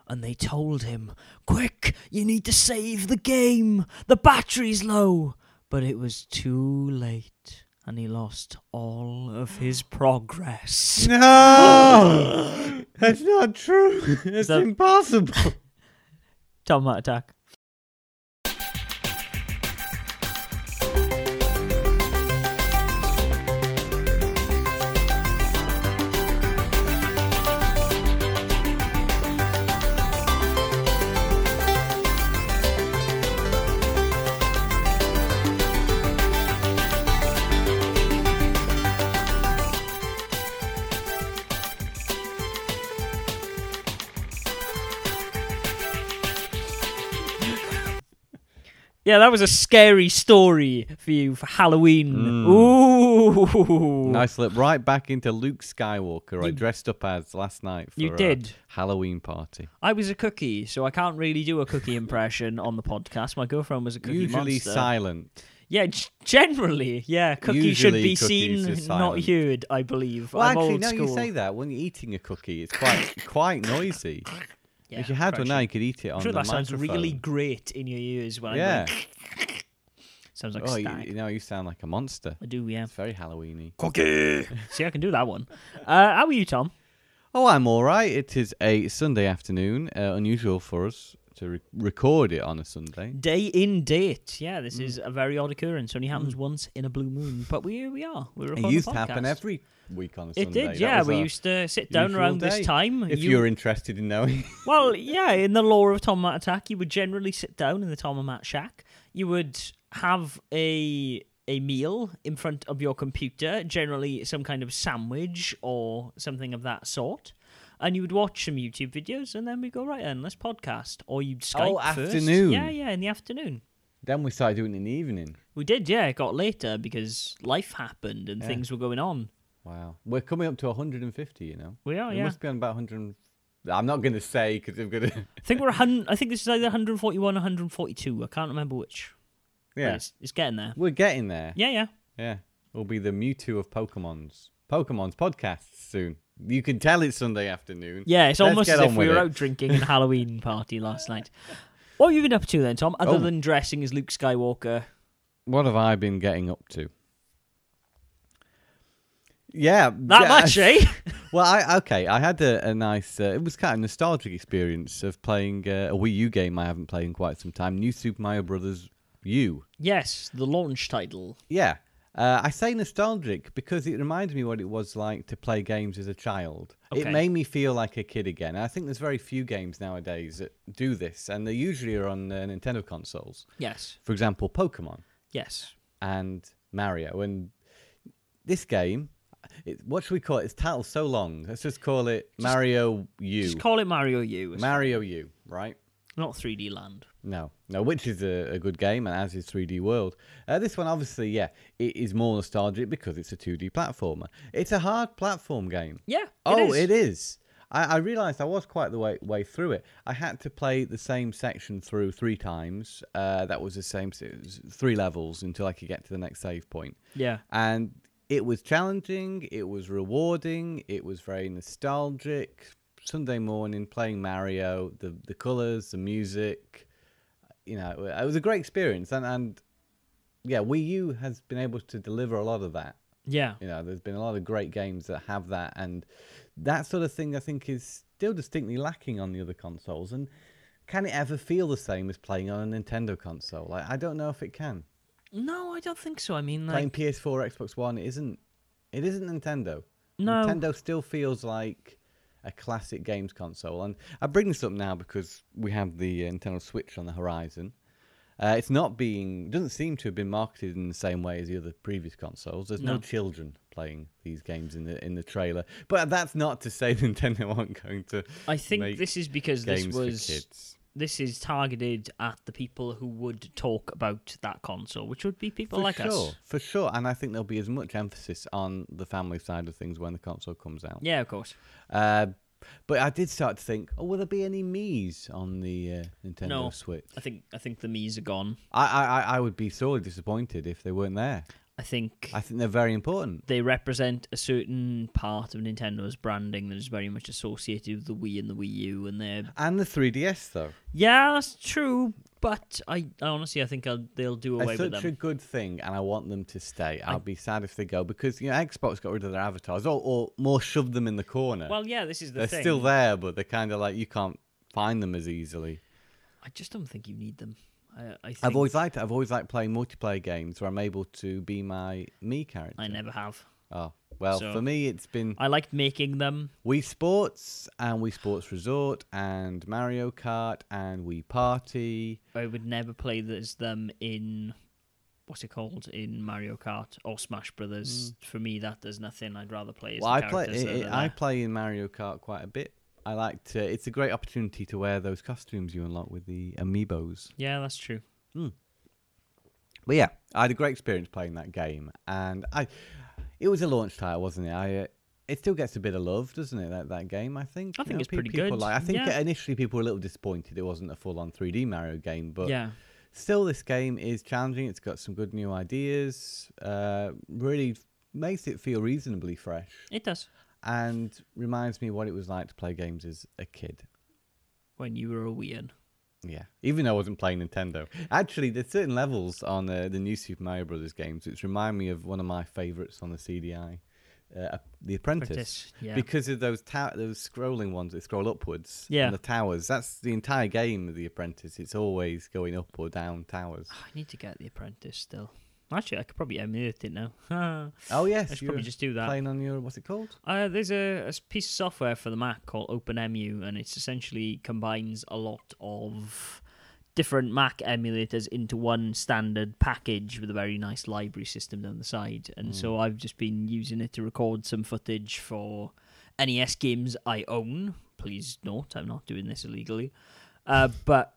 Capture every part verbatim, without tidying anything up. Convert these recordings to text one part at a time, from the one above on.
and they told him, "Quick, you need to save the game. The battery's low." But it was too late, and he lost all of his progress. No! That's not true. It's that- impossible. Tom Matt Attack. Yeah, that was a scary story for you for Halloween. Mm. Ooh. Nice slip right back into Luke Skywalker. I You- dressed up as last night for You a did. Halloween party. I was a cookie, so I can't really do a cookie impression on the podcast. My girlfriend was a cookie Usually monster. silent. Yeah, g- generally, yeah. Cookies Usually should be cookies are seen, not silent. heard, I believe. Well, I'm actually, old now school. you say that, when you're eating a cookie, it's quite quite noisy. Yeah, if you had one crunchy. now, you could eat it on I'm sure the that sounds microphone. really great in your ears when Yeah. I'm like... Sounds like Oh, a you, stag. you know, you sound like a monster. I do, yeah. It's very Halloween-y. Cookie! See, I can do that one. Uh, how are you, Tom? Oh, I'm all right. It is a Sunday afternoon. Uh, unusual for us to re- record it on a Sunday. Day in date. Yeah, this Mm. is a very odd occurrence. Only happens once in a blue moon. But we, here we are. We're It recording used a to happen podcast. every week on a It Sunday. did, That yeah. was We our used to sit down usual around day. this time. If You- you're interested in knowing. Well, yeah, in the lore of Tom Matt Attack, you would generally sit down in the Tom and Matt shack. You would have a a meal in front of your computer, generally some kind of sandwich or something of that sort. And you would watch some YouTube videos, and then we go, right then, let's podcast. Or you'd Skype Oh, first. afternoon. Yeah, yeah, in the afternoon. Then we started doing it in the evening. We did, yeah. It got later because life happened and Yeah. things were going on. Wow. We're coming up to one hundred fifty, you know. We are, We yeah. must be on about one hundred. I'm not going to say because I'm going to. I think we're one hundred, I think this is either one forty-one or one forty-two. I can't remember which. But Yeah. It's, it's getting there. We're getting there. Yeah, yeah. Yeah. We'll be the Mewtwo of Pokemons. Pokemon's podcasts soon. You can tell it's Sunday afternoon. Yeah, it's Let's almost get as if on we with were it. out drinking at a Halloween party last night. What have you been up to then, Tom, other Oh. than dressing as Luke Skywalker? What have I been getting up to? Yeah. That yeah, much, eh? Well, I okay. I had a, a nice. Uh, it was kind of nostalgic experience of playing uh, a Wii U game I haven't played in quite some time. New Super Mario Brothers U. Yes, the launch title. Yeah. Uh, I say nostalgic because it reminds me what it was like to play games as a child. Okay. It made me feel like a kid again. And I think there's very few games nowadays that do this, and they usually are on uh, Nintendo consoles. Yes, For example, Pokemon yes. and Mario. And this game, it, what should we call it? Its title's so long. Let's just call it Mario U. Just call it Mario U. It's Mario U, right? not three D Land. No, no, which is a, a good game, and as is three D World. Uh, this one, obviously, yeah, it is more nostalgic because it's a two D platformer. It's a hard platform game. Yeah, it oh, is. it is. I, I realised I was quite the way, way through it. I had to play the same section through three times. Uh, that was the same, it was three levels until I could get to the next save point. Yeah. And it was challenging, it was rewarding, it was very nostalgic. Sunday morning playing Mario, the the colours, the music, you know, it was a great experience. And, and yeah, Wii U has been able to deliver a lot of that. Yeah. You know, there's been a lot of great games that have that, and that sort of thing I think is still distinctly lacking on the other consoles. And can it ever feel the same as playing on a Nintendo console? I, I don't know if it can. No, I don't think so. I mean, like, Playing P S four, Xbox One, it isn't. It isn't Nintendo. no. Nintendo still feels like a classic games console, and I bring this up now because we have the uh, Nintendo Switch on the horizon. Uh, it's not being, doesn't seem to have been marketed in the same way as the other previous consoles. There's no, No. children playing these games in the in the trailer, but that's not to say Nintendo aren't going to. I think make this is because this games was for kids. this is targeted at the people who would talk about that console, which would be people For like sure, us. for sure, and I think there'll be as much emphasis on the family side of things when the console comes out. Yeah, of course. Uh, but I did start to think, oh, will there be any Mii's on the uh, Nintendo No. Switch? I think I think the Mii's are gone. I, I, I would be sorely disappointed if they weren't there. I think I think they're very important. they represent a certain part of Nintendo's branding that is very much associated with the Wii and the Wii U, and they're And the three D S, though. yeah, that's true. But I, I honestly, I think I'll, they'll do away It's with such them. a good thing, and I want them to stay. I'll be sad if they go, because, you know, Xbox got rid of their avatars, or, or more shoved them in the corner. Well, yeah, this is the they're thing. still there, but they're kind of like, you can't find them as easily. I just don't think you need them. I, I think I've always liked it. I've always liked playing multiplayer games where I'm able to be my me character. I never have. Oh, well, So- for me, it's been I liked making them. Wii Sports and Wii Sports Resort and Mario Kart and Wii Party. I would never play as them in what's it called in Mario Kart or Smash Brothers. For me, that does nothing. I'd rather play as Well, the I play. characters that I, are I there. play in Mario Kart quite a bit. I like to. It's a great opportunity to wear those costumes you unlock with the amiibos. Yeah, that's true. But yeah, I had a great experience playing that game, and I. It was a launch title, wasn't it? I. Uh, it still gets a bit of love, doesn't it? That that game, I think. I You think know, it's pe- pretty people good. Like, I think Yeah. initially people were a little disappointed it wasn't a full-on three D Mario game, but Yeah. still, this game is challenging. It's got some good new ideas. Uh, really makes it feel reasonably fresh, It does. and reminds me what it was like to play games as a kid. When you were a Wii. Yeah, even though I wasn't playing Nintendo. Actually, there's certain levels on uh, the new Super Mario Brothers games which remind me of one of my favourites on the C D I, uh, The Apprentice. Apprentice, yeah. Because of those ta- those scrolling ones that scroll upwards. Yeah. And the towers. That's the entire game of The Apprentice. It's always going up or down towers. I need to get The Apprentice still. Actually, I could probably emulate it now. I Oh yes, should you probably were just do that. playing on your what's it called? Uh, there's a, a piece of software for the Mac called OpenEmu, and it essentially combines a lot of different Mac emulators into one standard package with a very nice library system down the side. And so I've just been using it to record some footage for N E S games I own. Please note, I'm not doing this illegally. Uh, but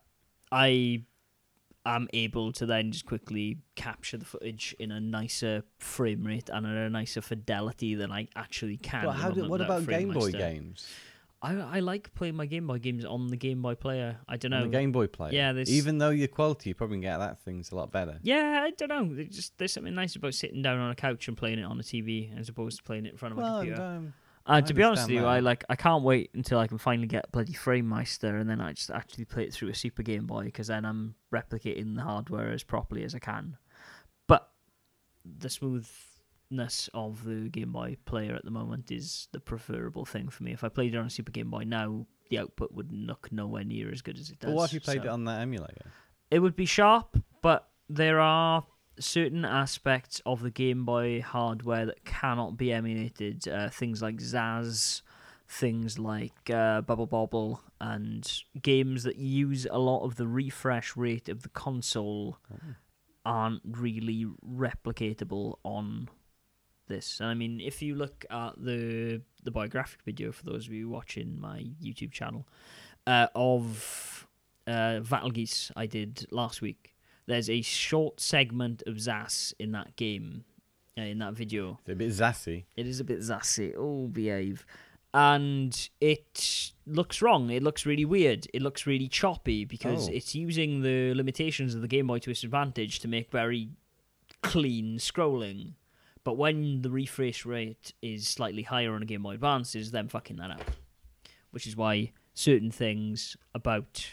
I am able to then just quickly capture the footage in a nicer frame rate and at a nicer fidelity than I actually can. Well, how on do, the- what that about Frame Game Boy Master. games? I I like playing my Game Boy games on the Game Boy Player. I don't On know. the Game Boy Player. Yeah, there's- Even though your quality, you probably can get that thing's a lot better. Yeah, I don't know. There's just there's something nice about sitting down on a couch and playing it on a T V as opposed to playing it in front of a Well, computer. um, Uh, I to be honest with understand you, I that. like I can't wait until I can finally get bloody Frame Meister, and then I just actually play it through a Super Game Boy, because then I'm replicating the hardware as properly as I can. But the smoothness of the Game Boy Player at the moment is the preferable thing for me. If I played it on a Super Game Boy now, the output would look nowhere near as good as it does. but what if you played so- it on that emulator? It would be sharp, but there are certain aspects of the Game Boy hardware that cannot be emulated. Uh, things like Zaz, things like uh, Bubble Bobble, and games that use a lot of the refresh rate of the console aren't really replicatable on this. And I mean, if you look at the the biographic video, for those of you watching my YouTube channel, uh, of uh, Vattelgeese I did last week, there's a short segment of Zas in that game, uh, in that video. It's a bit zassy. It is a bit zassy. Oh, behave. And it looks wrong. It looks really weird. It looks really choppy because Oh. it's using the limitations of the Game Boy to its advantage to make very clean scrolling. But when the refresh rate is slightly higher on a Game Boy Advance, it's them fucking that up. Which is why certain things about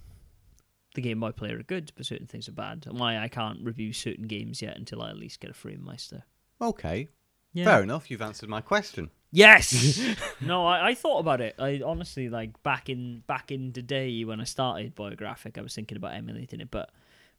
the Game Boy Player are good, but certain things are bad. And why I can't review certain games yet until I at least get a Frame Meister. Okay, Yeah. fair enough. You've answered my question. Yes. No, I, I thought about it. I honestly like back in back in the day when I started Biographic, I was thinking about emulating it, but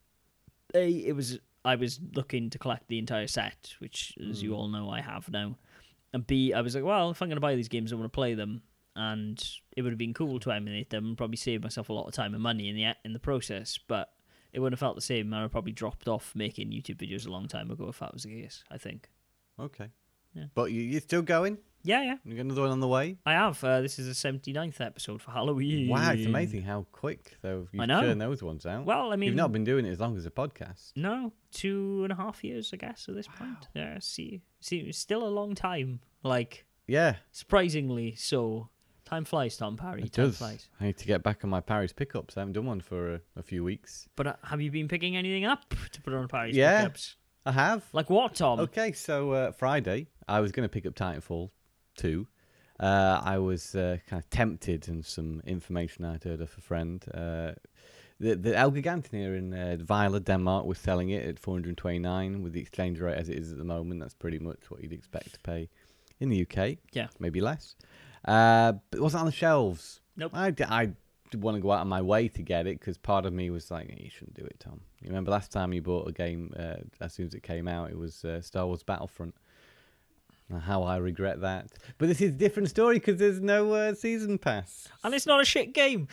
A, it was I was looking to collect the entire set, which, as you all know, I have now. And B, I was like, well, if I'm going to buy these games, I want to play them, and it would have been cool to emulate them and probably save myself a lot of time and money in the in the process. But it wouldn't have felt the same. I would have probably dropped off making YouTube videos a long time ago if that was the case. I think. Okay. Yeah. But you, you're still going? Yeah, yeah. You got another one on the way? I have. Uh, this is the seventy-ninth episode for Halloween. Wow, it's amazing how quick though you've I know. churned those ones out. Well, I mean, You've not been doing it as long as a podcast. no, two and a half years, I guess, at this point. Yeah, see, see, it's still a long time. Like, Yeah, surprisingly so. Time flies, Tom Parry. it Time does. flies. I need to get back on my Paris pickups. I haven't done one for a, a few weeks. But uh, have you been picking anything up to put on Parry's Yeah. pickups? I have. Like what, Tom? Okay, so uh, Friday, I was going to pick up Titanfall two. Uh, I was uh, kind of tempted, and some information I'd heard off a friend. Uh, the the El Gigante here in uh, Vejle, Denmark, was selling it at four hundred twenty-nine with the exchange rate as it is at the moment. That's pretty much what you'd expect to pay in the U K. Yeah. Maybe less. Uh, but it wasn't on the shelves. Nope. I, d- I did want to go out of my way to get it because part of me was like, you shouldn't do it, Tom. You remember last time you bought a game uh, as soon as it came out, it was uh, Star Wars Battlefront. How I regret that. But this is a different story because there's no uh, season pass. And it's not a shit game.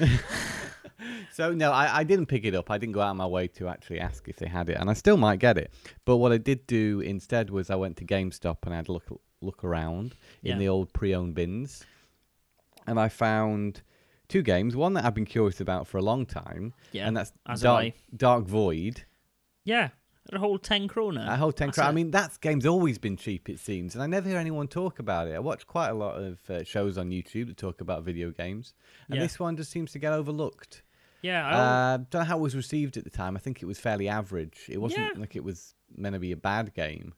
So, no, I, I didn't pick it up. I didn't go out of my way to actually ask if they had it. And I still might get it. But what I did do instead was I went to GameStop and I had a look, look around in Yeah. the old pre-owned bins. And I found two games. One that I've been curious about for a long time. Yeah, And that's as have Dark, I. Dark Void. Yeah. A whole ten kroner. A whole ten That's crown. I it. mean, that game's always been cheap, it seems, and I never hear anyone talk about it. I watch quite a lot of uh, shows on YouTube that talk about video games, and Yeah. this one just seems to get overlooked. Yeah. I Uh, don't know how it was received at the time. I think it was fairly average. It wasn't Yeah. like it was meant to be a bad game.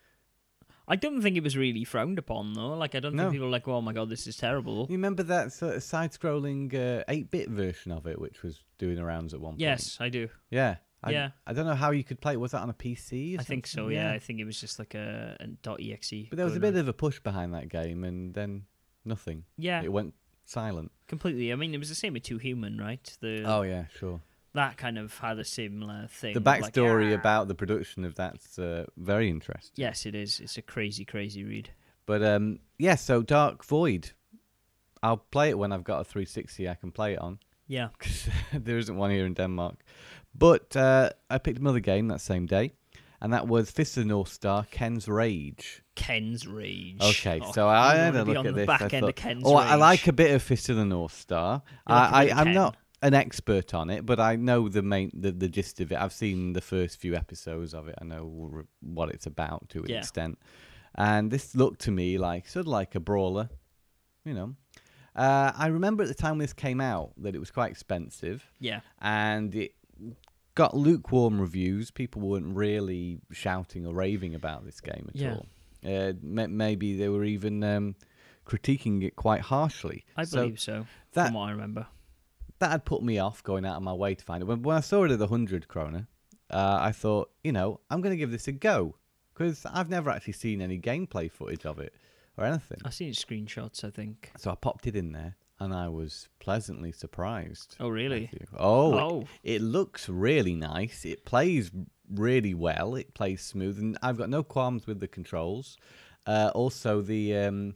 I don't think it was really frowned upon, though. Like, I don't No. think people were like, oh my god, this is terrible. You remember that sort of side-scrolling uh, eight-bit version of it, which was doing the rounds at one point? Yes, I do. Yeah. I, Yeah. I don't know how you could play it. Was that on a P C? Or I think so, something? yeah. I think it was just like a, a .exe. But there was a going bit on. of a push behind that game, and then nothing. Yeah, It went silent. completely. I mean, it was the same with Two Human, right? The Oh, yeah, sure. That kind of had a similar thing. The like, backstory ah. about the production of that's uh, very interesting. Yes, it is. It's a crazy, crazy read. But um, yeah, so Dark Void. I'll play it when I've got a three sixty I can play it on. Yeah. Because there isn't one here in Denmark. But uh, I picked another game that same day, and that was Fist of the North Star, Ken's Rage. Ken's Rage. Okay, Oh, so I you had wanna a be look on at the this. back I end thought, of Ken's oh, I Rage. like a bit of Fist of the North Star. You like a I, bit of I, I'm Ken. not an expert on it, but I know the main, the, the gist of it. I've seen the first few episodes of it. I know r- what it's about to an Yeah. extent. And this looked to me like sort of like a brawler, you know. Uh, I remember at the time this came out that it was quite expensive, Yeah. and it got lukewarm reviews. People weren't really shouting or raving about this game at Yeah. all. Uh, ma- maybe they were even um, critiquing it quite harshly. I So believe so, that from what I remember. that had put me off going out of my way to find it. When, when I saw it at the hundred kroner, uh, I thought, you know, I'm going to give this a go because I've never actually seen any gameplay footage of it or anything. I've seen screenshots, I think. So I popped it in there, and I was pleasantly surprised. Oh, really? Matthew. Oh, Oh. It, it looks really nice. It plays really well. It plays smooth, and I've got no qualms with the controls. Uh, also, the um,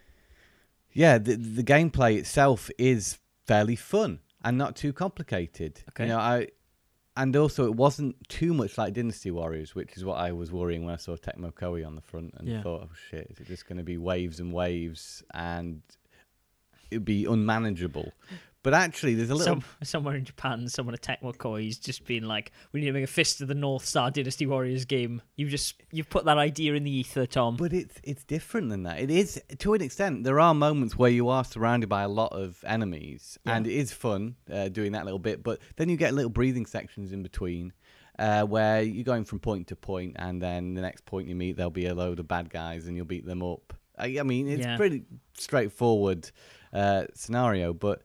yeah, the the gameplay itself is fairly fun and not too complicated. Okay. You know, I and also it wasn't too much like Dynasty Warriors, which is what I was worrying when I saw Tecmo Koei on the front and Yeah. thought, oh shit, is it just going to be waves and waves and it'd be unmanageable? But actually, there's a little. Some, somewhere in Japan, someone at Tecmo Koei's just been like, "We need to make a Fist of the North Star Dynasty Warriors game." You've just you've put that idea in the ether, Tom. But it's it's different than that. It is to an extent. There are moments where you are surrounded by a lot of enemies, Yeah. and it is fun uh, doing that little bit. But then you get little breathing sections in between, uh, where you're going from point to point, and then the next point you meet, there'll be a load of bad guys, and you'll beat them up. I, I mean, it's Yeah. pretty straightforward uh, scenario, but.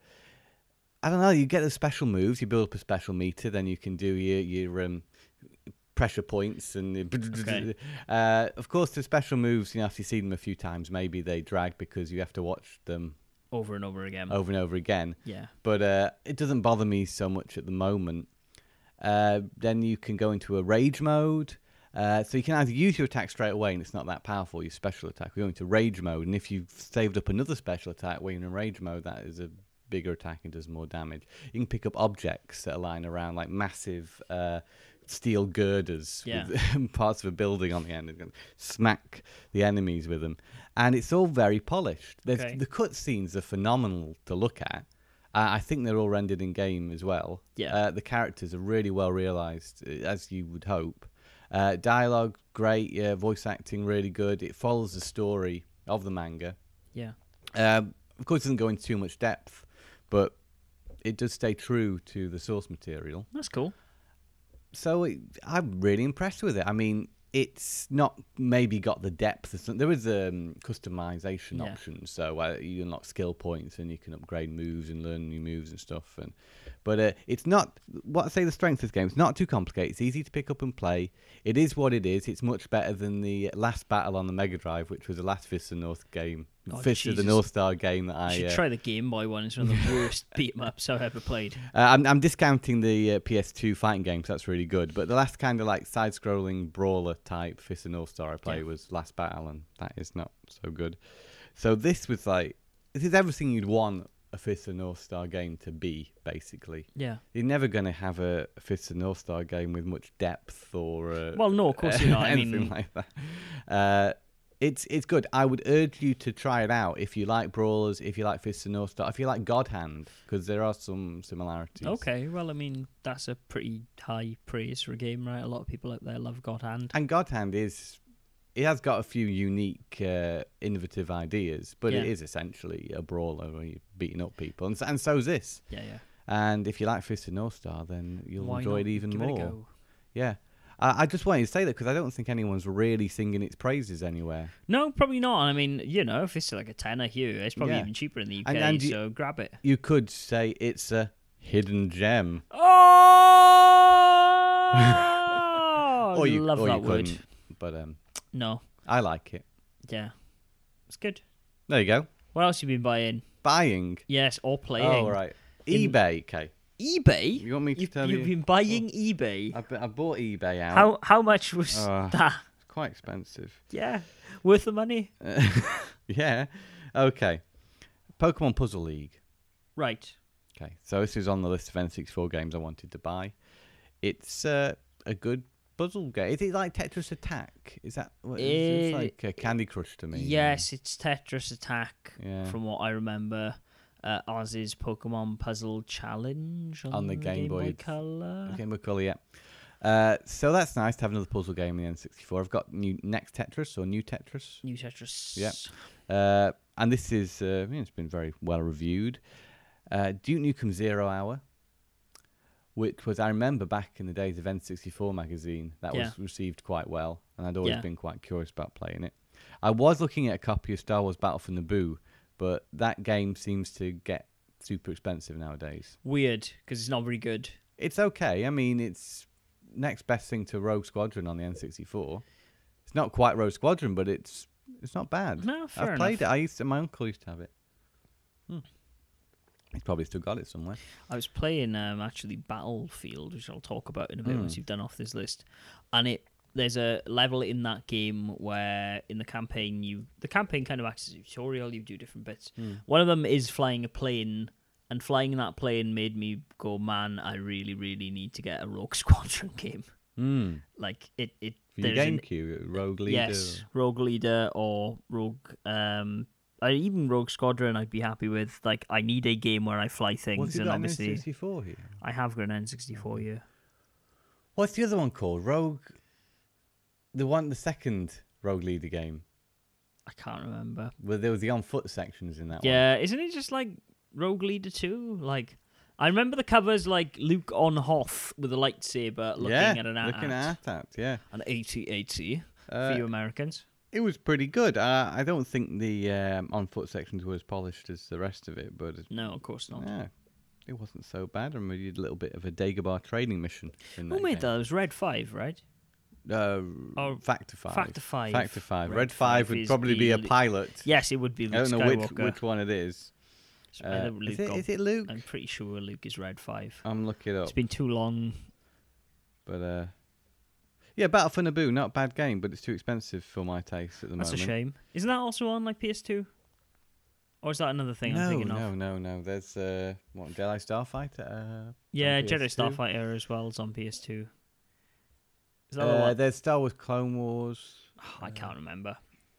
I don't know. You get the special moves. You build up a special meter, then you can do your your um, pressure points, and Okay. uh, of course the special moves. You know, after you see them a few times, maybe they drag because you have to watch them Over and over again. over and over again. Yeah. But uh, it doesn't bother me so much at the moment. Uh, then you can go into a rage mode. Uh, so you can either use your attack straight away, and it's not that powerful. Your special attack. We go into rage mode, and if you've saved up another special attack when you're in rage mode, that is a bigger attack and does more damage. You can pick up objects that are lying around, like massive uh, steel girders Yeah. with parts of a building on the end, and can smack the enemies with them. And it's all very polished. There's, Okay. The cutscenes are phenomenal to look at. Uh, I think they're all rendered in game as well. Yeah. Uh, the characters are really well realised, uh, as you would hope. Uh, dialogue, great. Yeah, voice acting, really good. It follows the story of the manga. Yeah. Um, of course, it doesn't go into too much depth, but it does stay true to the source material. That's cool. So it, I'm really impressed with it. I mean, it's not maybe got the depth. Of some, there is um, customization Yeah. options, so uh, you unlock skill points and you can upgrade moves and learn new moves and stuff. And but uh, it's not what I say the strength of this game. It's not too complicated. It's easy to pick up and play. It is what it is. It's much better than the last battle on the Mega Drive, which was the last Fist of the North game. Oh, Fist of the Jesus. North Star game that I I. should Uh, try the Game Boy one. It's one of the worst beat 'em ups I've ever played. Uh, I'm, I'm discounting the uh, P S two fighting game, 'cause that's really good. But the last kind of like side-scrolling brawler type Fist of North Star I played Yeah. was Last Battle, and that is not so good. So this was like, this is everything you'd want a Fist of North Star game to be, basically. Yeah. You're never going to have a Fist of North Star game with much depth or uh, Well, no, of course you're not. I anything mean, like that. Uh, It's it's good. I would urge you to try it out if you like brawlers, if you like Fist of North Star, if you like God Hand, because there are some similarities. okay. Well, I mean, that's a pretty high praise for a game, right? A lot of people out there love God Hand. And God Hand is, it has got a few unique, uh, innovative ideas, but it Yeah. is essentially a brawler where you're beating up people, and so, and so's this. Yeah, yeah. And if you like Fist of North Star, then you'll Why enjoy not? it even Give more. It a go. Yeah. I I just wanted to say that because I don't think anyone's really singing its praises anywhere. No, probably not. I mean, you know, if it's like a tenner here, it's probably Yeah. even cheaper in the U K, And- and you- so grab it. You could say it's a hidden gem. Oh! or you, love or that you word. couldn't, but um, No. I like it. Yeah. It's good. There you go. What else have you been buying? Buying. Yes, or playing. Oh, right. In- eBay, okay. eBay? You want me to You've, tell you've you? been buying eBay. I, bu- I bought eBay out. How how much was Uh, that? It's quite expensive. Yeah. Worth the money? Yeah. Okay. Pokemon Puzzle League. Right. Okay. So this is on the list of N sixty-four games I wanted to buy. It's uh, a good puzzle game. Is it like Tetris Attack? Is that what it is? It's Eh, like uh, Candy Crush to me. Yes, it's Tetris Attack, Yeah. from what I remember. Uh, as is Pokemon Puzzle Challenge on, On the Game Boy Color. Game Boy Color, yeah. Uh, so that's nice to have another puzzle game in the N sixty-four. I've got new Next Tetris or New Tetris. New Tetris. Yeah. Uh, and this is, uh, it's been very well reviewed. Uh, Duke Nukem Zero Hour, which was, I remember back in the days of N sixty-four magazine, that Yeah. was received quite well, and I'd always Yeah. been quite curious about playing it. I was looking at a copy of Star Wars Battle for Naboo, but that game seems to get super expensive nowadays. Weird, because it's not very good. It's okay. I mean, it's next best thing to Rogue Squadron on the N sixty-four. It's not quite Rogue Squadron, but it's it's not bad. No, fair I've played enough. it. I used to, my uncle used to have it. Hmm. He's probably still got it somewhere. I was playing um, actually Battlefield, which I'll talk about in a bit Mm. once you've done off this list. And it there's a level in that game where in the campaign you the campaign kind of acts as a tutorial. You do different bits. Hmm. One of them is flying a plane, and flying that plane made me go, man, I really, really need to get a Rogue Squadron game. Mm. Like it, it. For your there's an- GameCube, Rogue Leader. Yes, Rogue Leader or Rogue. Um, or even Rogue Squadron, I'd be happy with. Like, I need a game where I fly things, What's it and got an N obviously, sixty-four here? I have got an N sixty-four here. What's the other one called? Rogue. The one, the second Rogue Leader game. I can't remember. Where there was the on foot sections in that one. Yeah, isn't it just like Rogue Leader two? Like, I remember the covers like Luke on Hoth with a lightsaber looking yeah, at an looking at at that. Yeah. an eighty eighty Uh, for you Americans. It was pretty good. Uh, I don't think the um, on foot sections were as polished as the rest of it, but No, of course not. yeah, it wasn't so bad. And we did a little bit of a Dagobah training mission. In Who that made game. that? It was Red five, right? Uh, Oh, Factor Five. Factor five. Factor Five. Red Red, Five five would is probably be a the- pilot. Yes, it would be Luke I don't know which, Skywalker. which one it is. It's either Uh, Luke is, it, or- is it Luke? I'm pretty sure Luke is Red five. I'm looking it up. It's been too long. But uh, yeah, Battle for Naboo, not a bad game, but it's too expensive for my taste at the That's a moment. shame. Isn't that also on like P S two? Or is that another thing no, I'm thinking no, of? no, no. There's uh, what Jedi Starfighter. Uh, Yeah, on Jedi P S two. Starfighter as well is on P S two. Is that the Uh, one? there's Star Wars Clone Wars. Oh, I can't remember.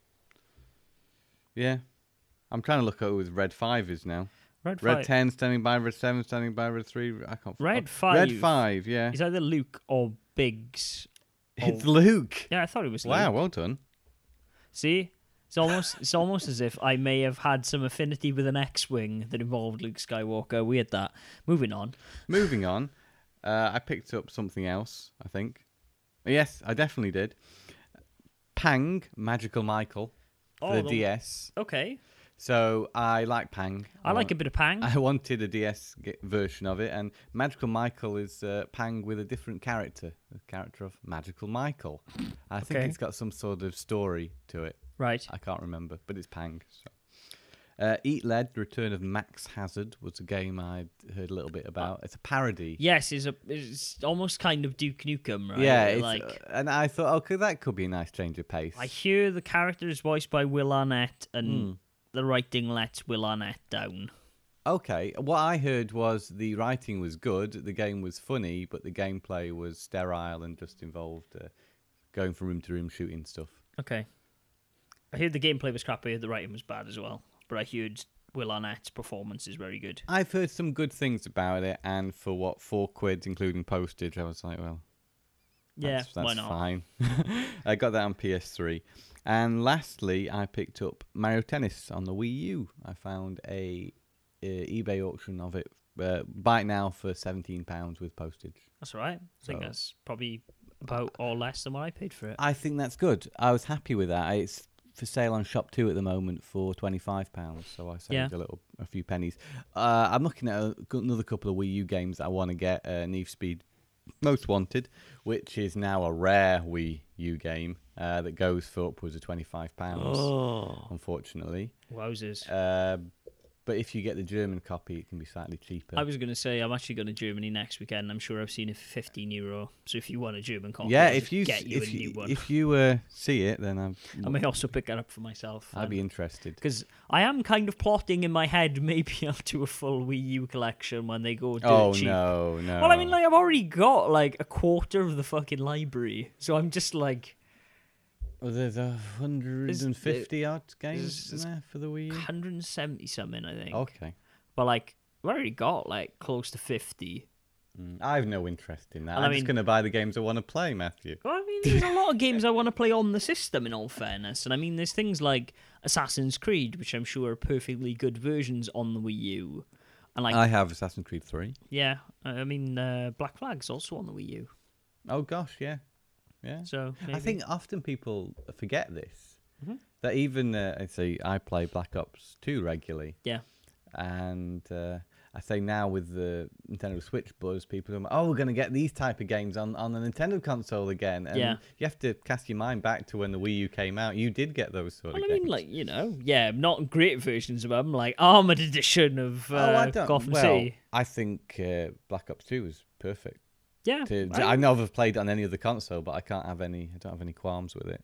Yeah, I'm trying to look at who with Red Five is now. Red Red five. Ten standing by Red Seven, standing by Red Three. I can't. Red oh, five. Red Five. Yeah, Is either Luke or Biggs. it's Oh. Luke. Yeah, I thought it was Luke. Wow, well done. See? It's almost it's almost as if I may have had some affinity with an X-Wing that involved Luke Skywalker. Weird that. Moving on. Moving on, uh, I picked up something else. I think. Yes, I definitely did. Pang, Magical Michael, for Oh, the the- D S. Okay. So I like Pang. I like a bit of Pang. I wanted a D S g- version of it, and Magical Michael is uh, Pang with a different character, the character of Magical Michael. I think Okay. it's got some sort of story to it. Right. I can't remember, but it's Pang. So. Uh, Eat Lead, Return of Max Hazard was a game I'd heard a little bit about. It's a parody. Yes, it's a it's almost kind of Duke Nukem, right? Yeah, it's, like uh, and I thought, okay, that could be a nice change of pace. I hear the character is voiced by Will Arnett, and Mm. the writing lets Will Arnett down. Okay, what I heard was the writing was good, the game was funny, but the gameplay was sterile and just involved uh, going from room to room shooting stuff. Okay. I heard the gameplay was crappy, the writing was bad as well. But I heard Will Arnett's performance is very good. I've heard some good things about it, and for what, four quid, including postage, I was like, well, Yeah, that's, that's why not? fine. I got that on P S three. And lastly, I picked up Mario Tennis on the Wii U. I found a, uh eBay auction of it. Uh, buy it now for seventeen pounds with postage. That's all right. I think So- that's probably about or less than what I paid for it. I think that's good. I was happy with that. It's for sale on Shop Two at the moment for twenty-five pounds, so I saved Yeah. a little, a few pennies. Uh, I'm looking at a, another couple of Wii U games that I want to get. Uh, Need for Speed Most Wanted, which is now a rare Wii U game uh, that goes for upwards of twenty-five pounds. Oh, Unfortunately, wowzers. uh, but if you get the German copy, it can be slightly cheaper. I was going to say, I'm actually going to Germany next weekend. I'm sure I've seen it for fifteen euro. So if you want a German copy, yeah, I'll if just you get you if a you new one. if you uh, see it, then I'm, I may also pick that up for myself. I'd be interested. Because I am kind of plotting in my head, maybe I'll do a full Wii U collection when they go dirt Oh cheap. no, no. Well, I mean, like, I've already got, like, a quarter of the fucking library. So I'm just, like, Well, there's a hundred and fifty odd games is- in there for the Wii U. one hundred seventy something, I think. Okay. But, like, I've already got, like, close to fifty. Mm, I have no interest in that. And I'm I just mean- going to buy the games I want to play, Matthew. Well, I mean, there's a lot of games I want to play on the system, in all fairness. And I mean, there's things like Assassin's Creed, which I'm sure are perfectly good versions on the Wii U. And, like, I have Assassin's Creed three. yeah, I mean, uh, Black Flag's also on the Wii U. Oh gosh, yeah, yeah. So maybe. I think often people forget this. Mhm. That even uh, I say I play Black Ops two regularly. Yeah. And uh, I say now with the Nintendo Switch buzz, people are like, oh, we're going to get these type of games on, on the Nintendo console again. And Yeah. you have to cast your mind back to when the Wii U came out. You did get those sort Well, of I games. mean, like, you know, yeah, not great versions of them, like Armored Edition of uh, oh, I don't. Gotham well, City. I think uh, Black Ops two is perfect. Yeah, To, I- I know I've played it on any other console, but I can't have any. I don't have any qualms with it.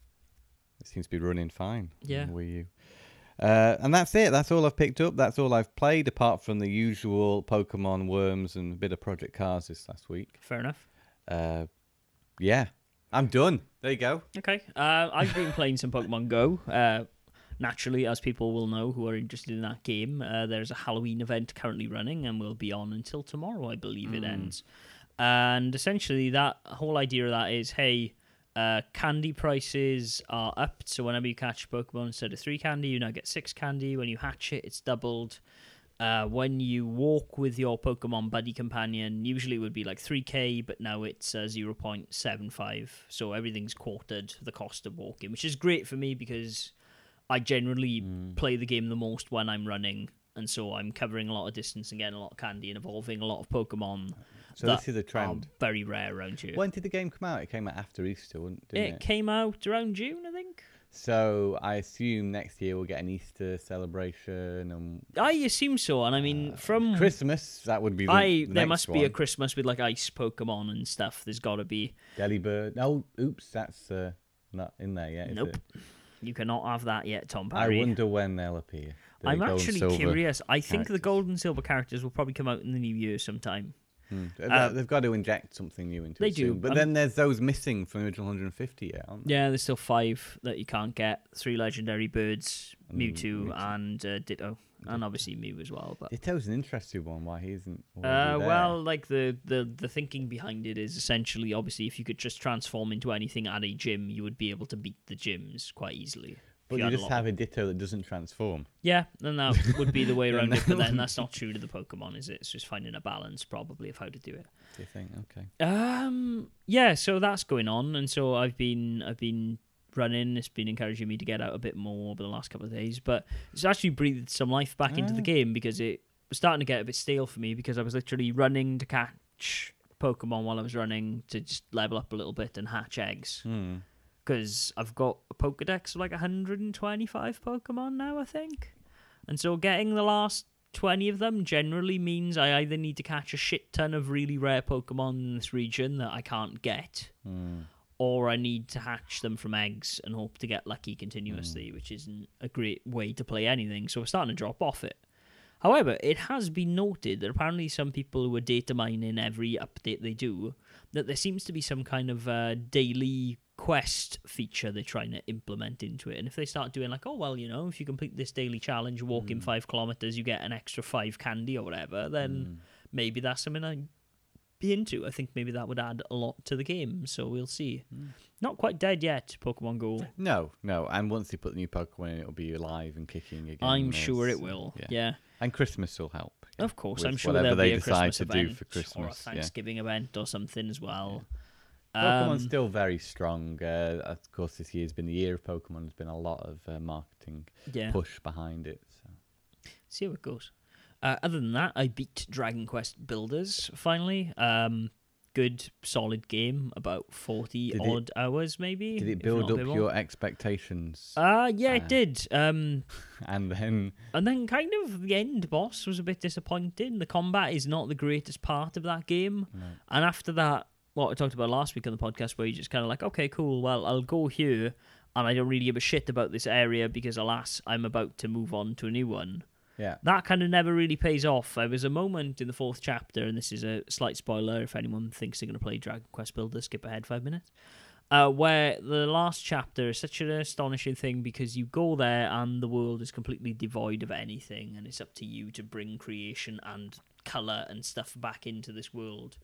It seems to be running fine. on Yeah. Wii U. Uh, and that's it. That's all I've picked up. That's all I've played, apart from the usual Pokemon Worms and a bit of Project Cars this last week. fair enough. Uh, yeah, I'm done. There you go. Okay, uh, I've been playing some Pokemon Go. Uh, naturally, as people will know who are interested in that game, uh, there's a Halloween event currently running and will be on until tomorrow, I believe it ends. And essentially, that whole idea of that is, hey, uh, candy prices are upped. So whenever you catch a Pokemon, instead of three candy, you now get six candy. When you hatch it, it's doubled. Uh, when you walk with your Pokemon buddy companion, usually it would be like three K, but now it's uh, zero point seven five. So everything's quartered the cost of walking, which is great for me because I generally play the game the most when I'm running. And so I'm covering a lot of distance and getting a lot of candy and evolving a lot of Pokemon. So that this is a trend. are very rare around here. When did the game come out? It came out after Easter, didn't it? It came out around June, I think. So I assume next year we'll get an Easter celebration and I assume so, and I mean, from Christmas. That would be the, I the there next must one. be a Christmas with like ice Pokemon and stuff. There's got to be. Delibird. No, oops, that's uh, not in there yet. Is Nope. it? You cannot have that yet, Tom I Parry. wonder when they'll appear. The I'm gold and actually silver curious. I think the characters. gold and silver characters will probably come out in the new year sometime. Hmm. Uh, They've got to inject something new into they it do, soon. But um, then there's those missing from the original one hundred fifty, yeah, aren't there? Yeah, there's still five that you can't get. Three legendary birds, Mm, Mewtwo, Mewtwo. and uh, Ditto, and obviously Mew as well. But Ditto's an interesting one. Why he isn't already Uh, there. well, like the, the, the thinking behind it is essentially, obviously, if you could just transform into anything at a gym, you would be able to beat the gyms quite easily. But If you had a just lot have a Ditto that doesn't transform. Yeah, then that would be the way Yeah, around it. But no. then that's not true to the Pokemon, is it? It's just finding a balance, probably, of how to do it. Do you think? Okay. Um, yeah, so that's going on, and so I've been I've been running. It's been encouraging me to get out a bit more over the last couple of days. But it's actually breathed some life back into the game because it was starting to get a bit stale for me because I was literally running to catch Pokemon while I was running to just level up a little bit and hatch eggs. Because mm. I've got a Pokedex of like one hundred twenty-five Pokemon now, I think. And so getting the last twenty of them generally means I either need to catch a shit ton of really rare Pokemon in this region that I can't get, mm. or I need to hatch them from eggs and hope to get lucky continuously, mm. which isn't a great way to play anything. So we're starting to drop off it. However, it has been noted that apparently some people who are data mining every update they do, that there seems to be some kind of uh, daily quest feature they're trying to implement into it. And if they start doing like, oh, well, you know, if you complete this daily challenge, walking mm. five kilometers, you get an extra five candy or whatever, then mm. maybe that's something I'd be into. I think maybe that would add a lot to the game. So we'll see. Mm. Not quite dead yet, Pokemon Go. No, no. And once they put the new Pokemon in, it'll be alive and kicking again. I'm sure it will. Yeah. yeah. And Christmas will help. Yeah, of course, I'm sure there'll they be a decide Christmas to event do for Christmas, or a Thanksgiving yeah. event or something as well. Yeah. Pokemon's um, still very strong. Uh, of course, this year's been the year of Pokemon. There's been a lot of uh, marketing yeah. push behind it. So. See how it goes. Uh, other than that, I beat Dragon Quest Builders finally. Um, good, solid game. About forty did odd it, hours, maybe. Did it build up your expectations? Uh yeah, uh, it did. Um, and then, and then, kind of the end boss was a bit disappointing. The combat is not the greatest part of that game. No. And after that, what I talked about last week on the podcast, where you just kind of like, okay, cool. Well, I'll go here, and I don't really give a shit about this area because, alas, I'm about to move on to a new one. Yeah. That kind of never really pays off. There was a moment in the fourth chapter, and this is a slight spoiler if anyone thinks they're going to play Dragon Quest Builders, skip ahead five minutes, uh, where the last chapter is such an astonishing thing because you go there and the world is completely devoid of anything, and it's up to you to bring creation and colour and stuff back into this world.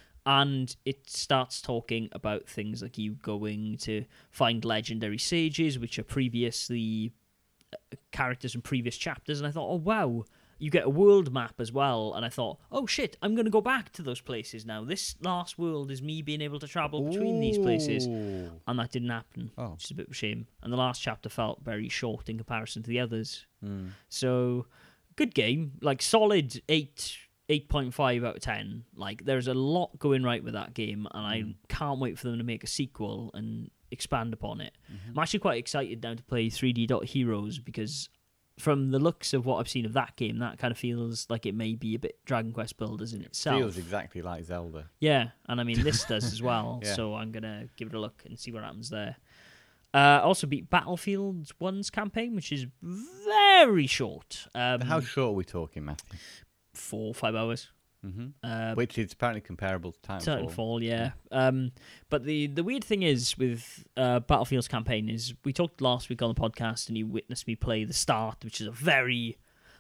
And it starts talking about things like you going to find legendary sages, which are previously characters from previous chapters, and I thought, oh wow, you get a world map as well, and I thought, oh shit, I'm going to go back to those places now. This last world is me being able to travel between Ooh. these places, and that didn't happen, oh. which is a bit of a shame. And the last chapter felt very short in comparison to the others. Mm. So, good game, like solid eight. eight point five out of ten. Like, there's a lot going right with that game, and I Mm. can't wait for them to make a sequel and expand upon it. Mm-hmm. I'm actually quite excited now to play three D Dot Heroes because from the looks of what I've seen of that game, that kind of feels like it may be a bit Dragon Quest Builders in it itself. Feels exactly like Zelda. Yeah, and I mean, this does as well, yeah. so I'm going to give it a look and see what happens there. Uh, also beat Battlefield one's campaign, which is very short. Um, How short are we talking, Matthew? Four or five hours. Mm-hmm. Uh, Which is apparently comparable to Titanfall. Titanfall, yeah. Um, but the, the weird thing is with uh, Battlefield's campaign is we talked last week on the podcast and you witnessed me play the start, which is a very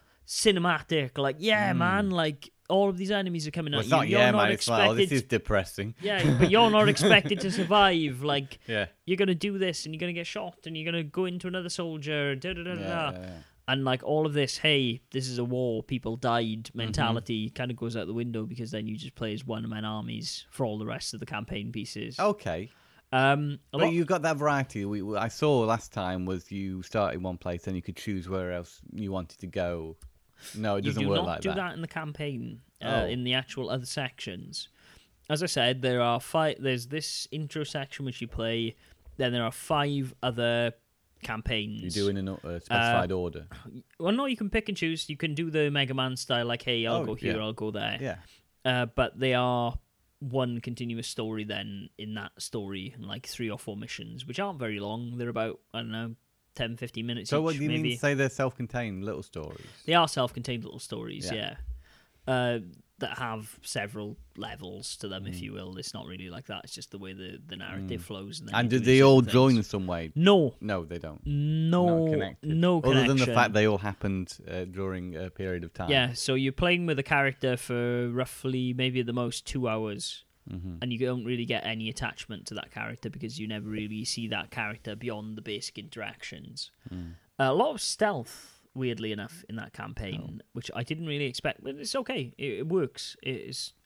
cinematic, like, yeah, mm. man, like, all of these enemies are coming well, at it's you. Not, you're yeah, not man, expected... Well, this is depressing. Yeah, but you're not expected to survive. Like, yeah. you're going to do this and you're going to get shot and you're going to go into another soldier, da da da da. Yeah, yeah, yeah. And like all of this, hey, this is a war, people died mentality mm-hmm. kind of goes out the window because then you just play as one-man armies for all the rest of the campaign pieces. Okay. Um, but lot... you got that variety. We, I saw last time was you start in one place and you could choose where else you wanted to go. No, it doesn't you do work not like do that. that in the campaign, uh, oh. in the actual other sections. As I said, there are five. There's this intro section which you play. Then there are five other campaigns. You do in a uh, specified uh, order. Well, no, you can pick and choose. You can do the Mega Man style, like, hey, I'll oh, go here, yeah. I'll go there. Yeah. Uh, but they are one continuous story then in that story, like three or four missions, which aren't very long. They're about, I don't know, ten, fifteen minutes so each, what do you maybe. mean to say they're self-contained little stories? They are self-contained little stories, Yeah. yeah. Uh, that have several levels to them, mm. if you will. It's not really like that. It's just the way the, the narrative mm. flows. And, and do do they all things. join in some way? No. No, they don't. No. Not connected. No Other connection. than the fact they all happened uh, during a period of time. Yeah, so you're playing with a character for roughly, maybe at the most, two hours. Mm-hmm. And you don't really get any attachment to that character because you never really see that character beyond the basic interactions. Mm. Uh, a lot of stealth, weirdly enough, in that campaign, oh. which I didn't really expect, but it's okay. It, it works. It's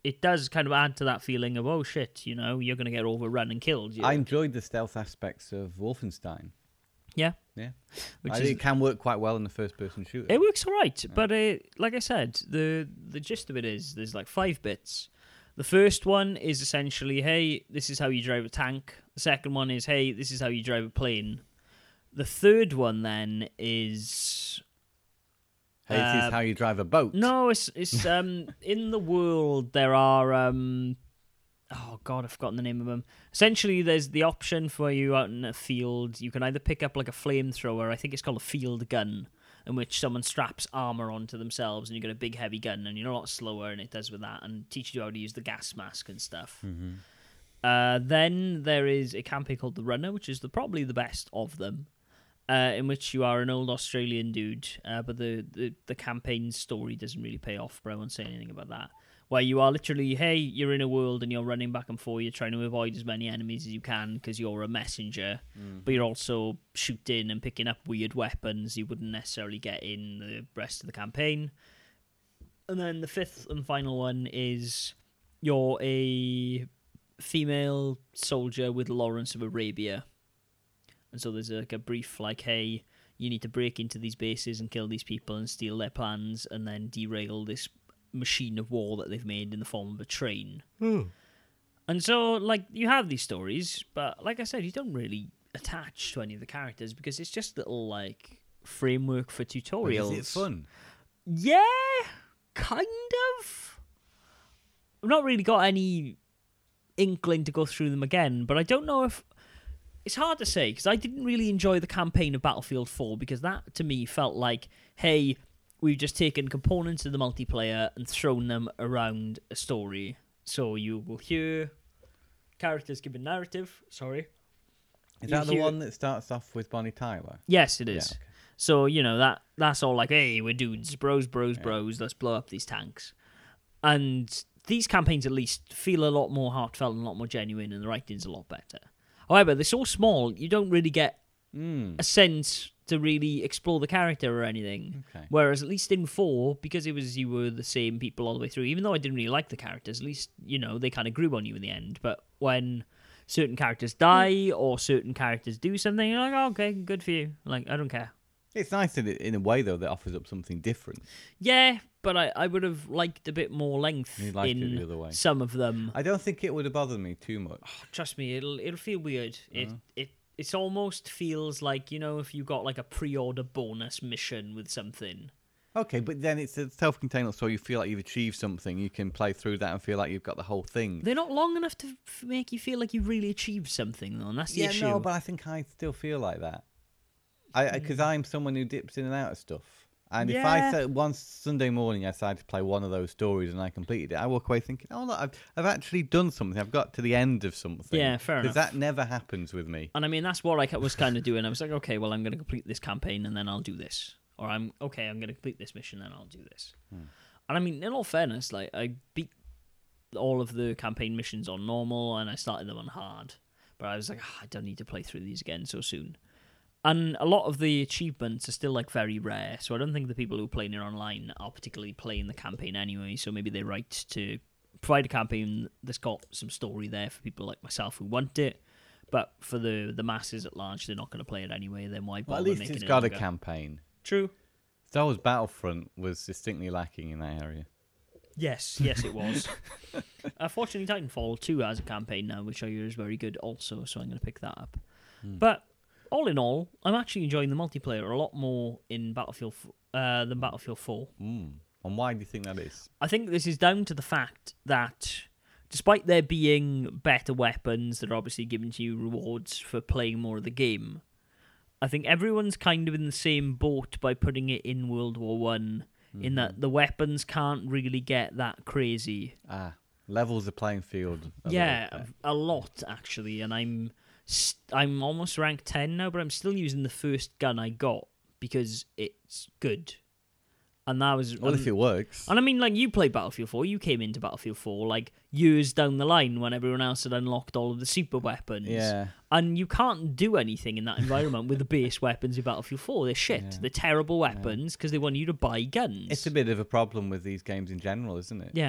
it does kind of add to that feeling of, oh shit, you know, you're going to get overrun and killed. You know? I enjoyed the stealth aspects of Wolfenstein. Yeah. Yeah. Which I is, think it can work quite well in the first-person shooter. it works all right, but uh, like I said, the the gist of it is there's like five bits. The first one is essentially, hey, this is how you drive a tank. The second one is, hey, this is how you drive a plane. The third one then is... Hey, this uh, is how you drive a boat. No, it's it's um in the world there are um oh god, I've forgotten the name of them. Essentially, there's the option for you out in a field. You can either pick up like a flamethrower. I think it's called a field gun, in which someone straps armor onto themselves, and you get a big heavy gun, and you're a lot slower, and it does with that, and teaches you how to use the gas mask and stuff. Mm-hmm. Uh, then there is a campaign called The Runner, which is the probably the best of them. Uh, in which you are an old Australian dude, uh, but the, the, the campaign story doesn't really pay off, but I won't say anything about that. Where you are literally, hey, you're in a world and you're running back and forth, you're trying to avoid as many enemies as you can because you're a messenger, mm. but you're also shooting and picking up weird weapons you wouldn't necessarily get in the rest of the campaign. And then the fifth and final one is you're a female soldier with Lawrence of Arabia. And so there's like a brief, like, hey, you need to break into these bases and kill these people and steal their plans and then derail this machine of war that they've made in the form of a train. Mm. And so, like, you have these stories, but like I said, you don't really attach to any of the characters because it's just little, like, framework for tutorials. But is it fun? Yeah, kind of. I've not really got any inkling to go through them again, but I don't know if... It's hard to say, because I didn't really enjoy the campaign of Battlefield four, because that, to me, felt like, hey, we've just taken components of the multiplayer and thrown them around a story. So you will hear characters giving narrative, sorry. Is You that the hear- one that starts off with Bonnie Tyler? Yes, it is. Yeah, okay. So, you know, that that's all like, hey, we're dudes, bros, bros, Yeah. bros, let's blow up these tanks. And these campaigns, at least, feel a lot more heartfelt and a lot more genuine, and the writing's a lot better. However, they're so small, you don't really get Mm. a sense to really explore the character or anything. Okay. Whereas at least in four, because it was you were the same people all the way through, even though I didn't really like the characters, at least, you know, they kind of grew on you in the end. But when certain characters die or certain characters do something, you're like, oh, okay, good for you. Like, I don't care. It's nice in, in a way, though, that offers up something different. Yeah, but I, I would have liked a bit more length You'd like it in the other way. some of them. I don't think it would have bothered me too much. Trust me, it'll it'll feel weird. It Uh-huh. it it almost feels like, you know, if you got like a pre-order bonus mission with something. Okay, but then it's a self-contained, so you feel like you've achieved something. You can play through that and feel like you've got the whole thing. They're not long enough to f- make you feel like you've really achieved something, though, and that's the yeah, issue. no, but I think I still feel like that. I Because I'm someone who dips in and out of stuff. And if I Yeah. said one Sunday morning I decided to play one of those stories and I completed it, I walk away thinking, oh, look, I've, I've actually done something. I've got to the end of something. Yeah, fair Because enough. that never happens with me. And I mean, that's what I ca- was kind of doing. I was like, okay, well, I'm going to complete this campaign, and then I'll do this. Or I'm, okay, I'm going to complete this mission, and I'll do this. Hmm. And I mean, in all fairness, like, I beat all of the campaign missions on normal, and I started them on hard. But I was like, ah, I don't need to play through these again so soon. And a lot of the achievements are still, like, very rare, so I don't think the people who are playing it online are particularly playing the campaign anyway, so maybe they're right to provide a campaign that's got some story there for people like myself who want it, but for the, the masses at large, they're not going to play it anyway, then why bother Well, at least making it's it got a longer? campaign. True. Star Wars Battlefront was distinctly lacking in that area. Yes, yes, it was. uh, fortunately, Titanfall two has a campaign now, which I hear is very good also, so I'm going to pick that up. Hmm. But all in all, I'm actually enjoying the multiplayer a lot more in Battlefield f- uh, than Battlefield four. Mm. And why do you think that is? I think this is down to the fact that despite there being better weapons that are obviously giving to you rewards for playing more of the game, I think everyone's kind of in the same boat by putting it in World War One, mm-hmm. in that the weapons can't really get that crazy. Ah, levels the playing field. A yeah, little bit. a lot actually, and I'm st- I'm almost rank ten now, but I'm still using the first gun I got because it's good. And that was Well, and, if it works. and I mean, like, you played Battlefield four, you came into Battlefield four like years down the line when everyone else had unlocked all of the super weapons. Yeah. And you can't do anything in that environment with the base weapons in Battlefield four. They're shit. Yeah. They're terrible weapons because they want you to buy guns. It's a bit of a problem with these games in general, isn't it? yeah.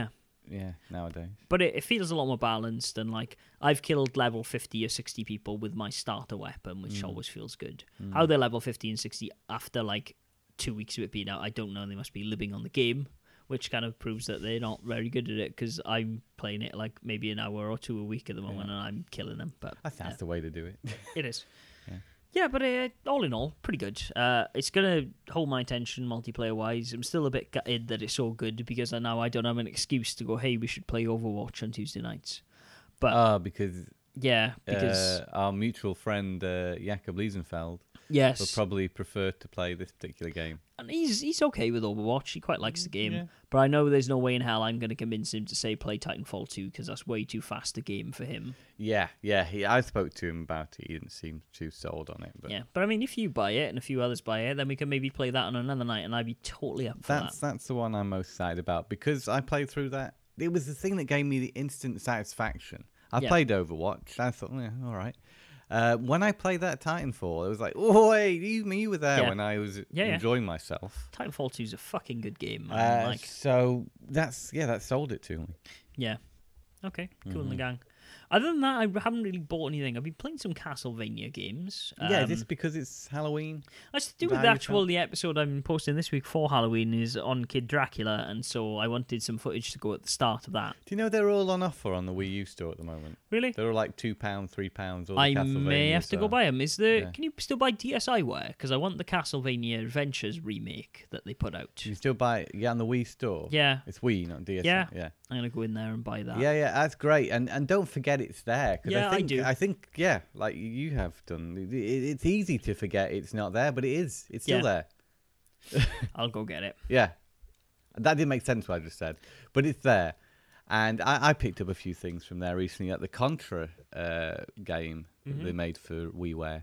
yeah, nowadays. But it, it feels a lot more balanced, and like I've killed level fifty or sixty people with my starter weapon, which Mm. always feels good. Mm. How they're level fifty and sixty after like two weeks of it being out, I don't know. They must be living on the game, which kind of proves that they're not very good at it, because I'm playing it like maybe an hour or two a week at the moment, Yeah. and I'm killing them. But I think that's yeah, the way to do it. it is. Yeah. Yeah, but uh, all in all, pretty good. Uh, it's gonna hold my attention multiplayer wise. I'm still a bit gutted that it's so good, because I now I don't have an excuse to go, hey, we should play Overwatch on Tuesday nights. But Ah, because yeah, because uh, our mutual friend uh, Jakob Liesenfeld yes, would probably prefer to play this particular game. and he's he's okay with Overwatch. He quite likes the game, Yeah. but I know there's no way in hell I'm going to convince him to say play Titanfall two, because that's way too fast a game for him. Yeah, yeah. He, I spoke to him about it. He didn't seem too sold on it. But Yeah, but I mean, if you buy it and a few others buy it, then we can maybe play that on another night, and I'd be totally up for that's that. that's the one I'm most excited about, because I played through that. It was the thing that gave me the instant satisfaction. I Yeah. played Overwatch. I thought, yeah, all right. Uh, when I played that Titanfall, it was like, oh wait, you, you were there Yeah. when I was Yeah, yeah. enjoying myself. Titanfall two is a fucking good game, man. Uh, like, so that's yeah, that sold it to me. yeah. Okay, cool Mm-hmm. in the gang. Other than that, I haven't really bought anything. I've been playing some Castlevania games. yeah, Um, just because it's Halloween. That's to do Is with that the how you actual felt? the episode I'm posting this week for Halloween is on Kid Dracula, and so I wanted some footage to go at the start of that. Do you know they're all on offer on the Wii U store at the moment? Really? They're all like two pounds, three pounds. All the I may have Castlevanias to go are. buy them. Is the Yeah. Can you still buy D S I ware? Because I want the Castlevania Adventures remake that they put out. You still buy it? Yeah, on the Wii store. Yeah, It's Wii, not D S. Yeah. yeah. I'm gonna go in there and buy that. Yeah, yeah, that's great, and and don't forget it's there. 'Cause Yeah, I I think, do. I think, yeah, like you have done. It, it- it's easy to forget it's not there, but it is. It's still Yeah. there. I'll go get it. Yeah, that didn't make sense what I just said, but it's there. And I, I picked up a few things from there recently at the Contra uh, game Mhm. that they made for WiiWare,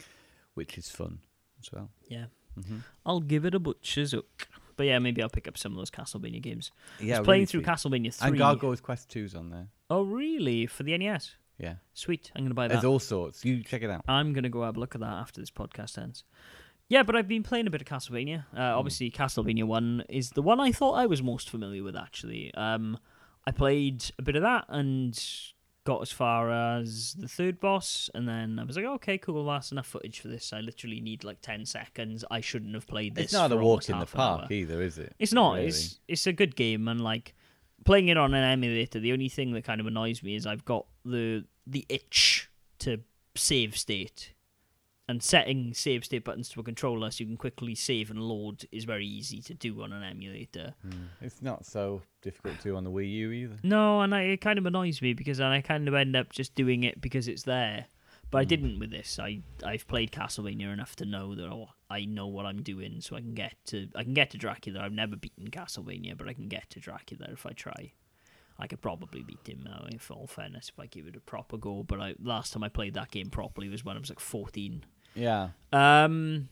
which is fun as well. Yeah, hmm I'll give it a butcher's hook. But yeah, maybe I'll pick up some of those Castlevania games. Yeah, I was playing really through sweet. Castlevania three. And Gargoyle's Quest two's on there. Oh, really? For the N E S? Yeah, Sweet. I'm gonna buy there's that. all sorts. You check it out. I'm gonna go have a look at that after this podcast ends. Yeah, but I've been playing a bit of Castlevania. Uh, obviously, Castlevania One is the one I thought I was most familiar with. Actually, um, I played a bit of that and got as far as the third boss, and then I was like, okay, cool, that's enough footage for this. I literally need like ten seconds. I shouldn't have played this. It's not a for walk almost in the half an park hour. either, is it? It's not. Really? It's it's a good game, and like playing it on an emulator. The only thing that kind of annoys me is I've got the the itch to save state, and setting save state buttons to a controller so you can quickly save and load is very easy to do on an emulator. Mm. It's not so difficult to on the Wii U either. No, and I, it kind of annoys me because then I kind of end up just doing it because it's there. But I Mm. didn't with this. I I've played Castlevania enough to know that oh, I know what I'm doing, so I can get to I can get to Dracula. I've never beaten Castlevania, but I can get to Dracula if I try. I could probably beat him now, in all fairness, if I give it a proper go. But I, last time I played that game properly was when I was like fourteen. Yeah. Um,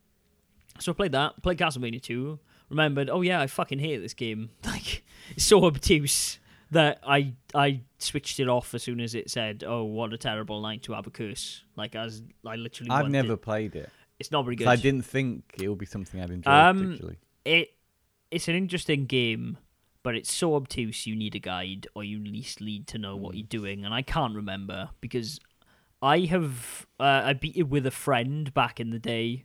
so I played that. Played Castlevania two. Remembered, oh yeah, I fucking hate this game. Like, it's so obtuse that I I switched it off as soon as it said, "Oh, what a terrible night to have a curse." Like, as I literally, I've wanted- never played it. It's not very good. So I didn't think it would be something I'd enjoy Um, particularly. It it's an interesting game, but it's so obtuse. You need a guide, or you at least need to know what Mm. you're doing. And I can't remember because I have uh, I beat it with a friend back in the day.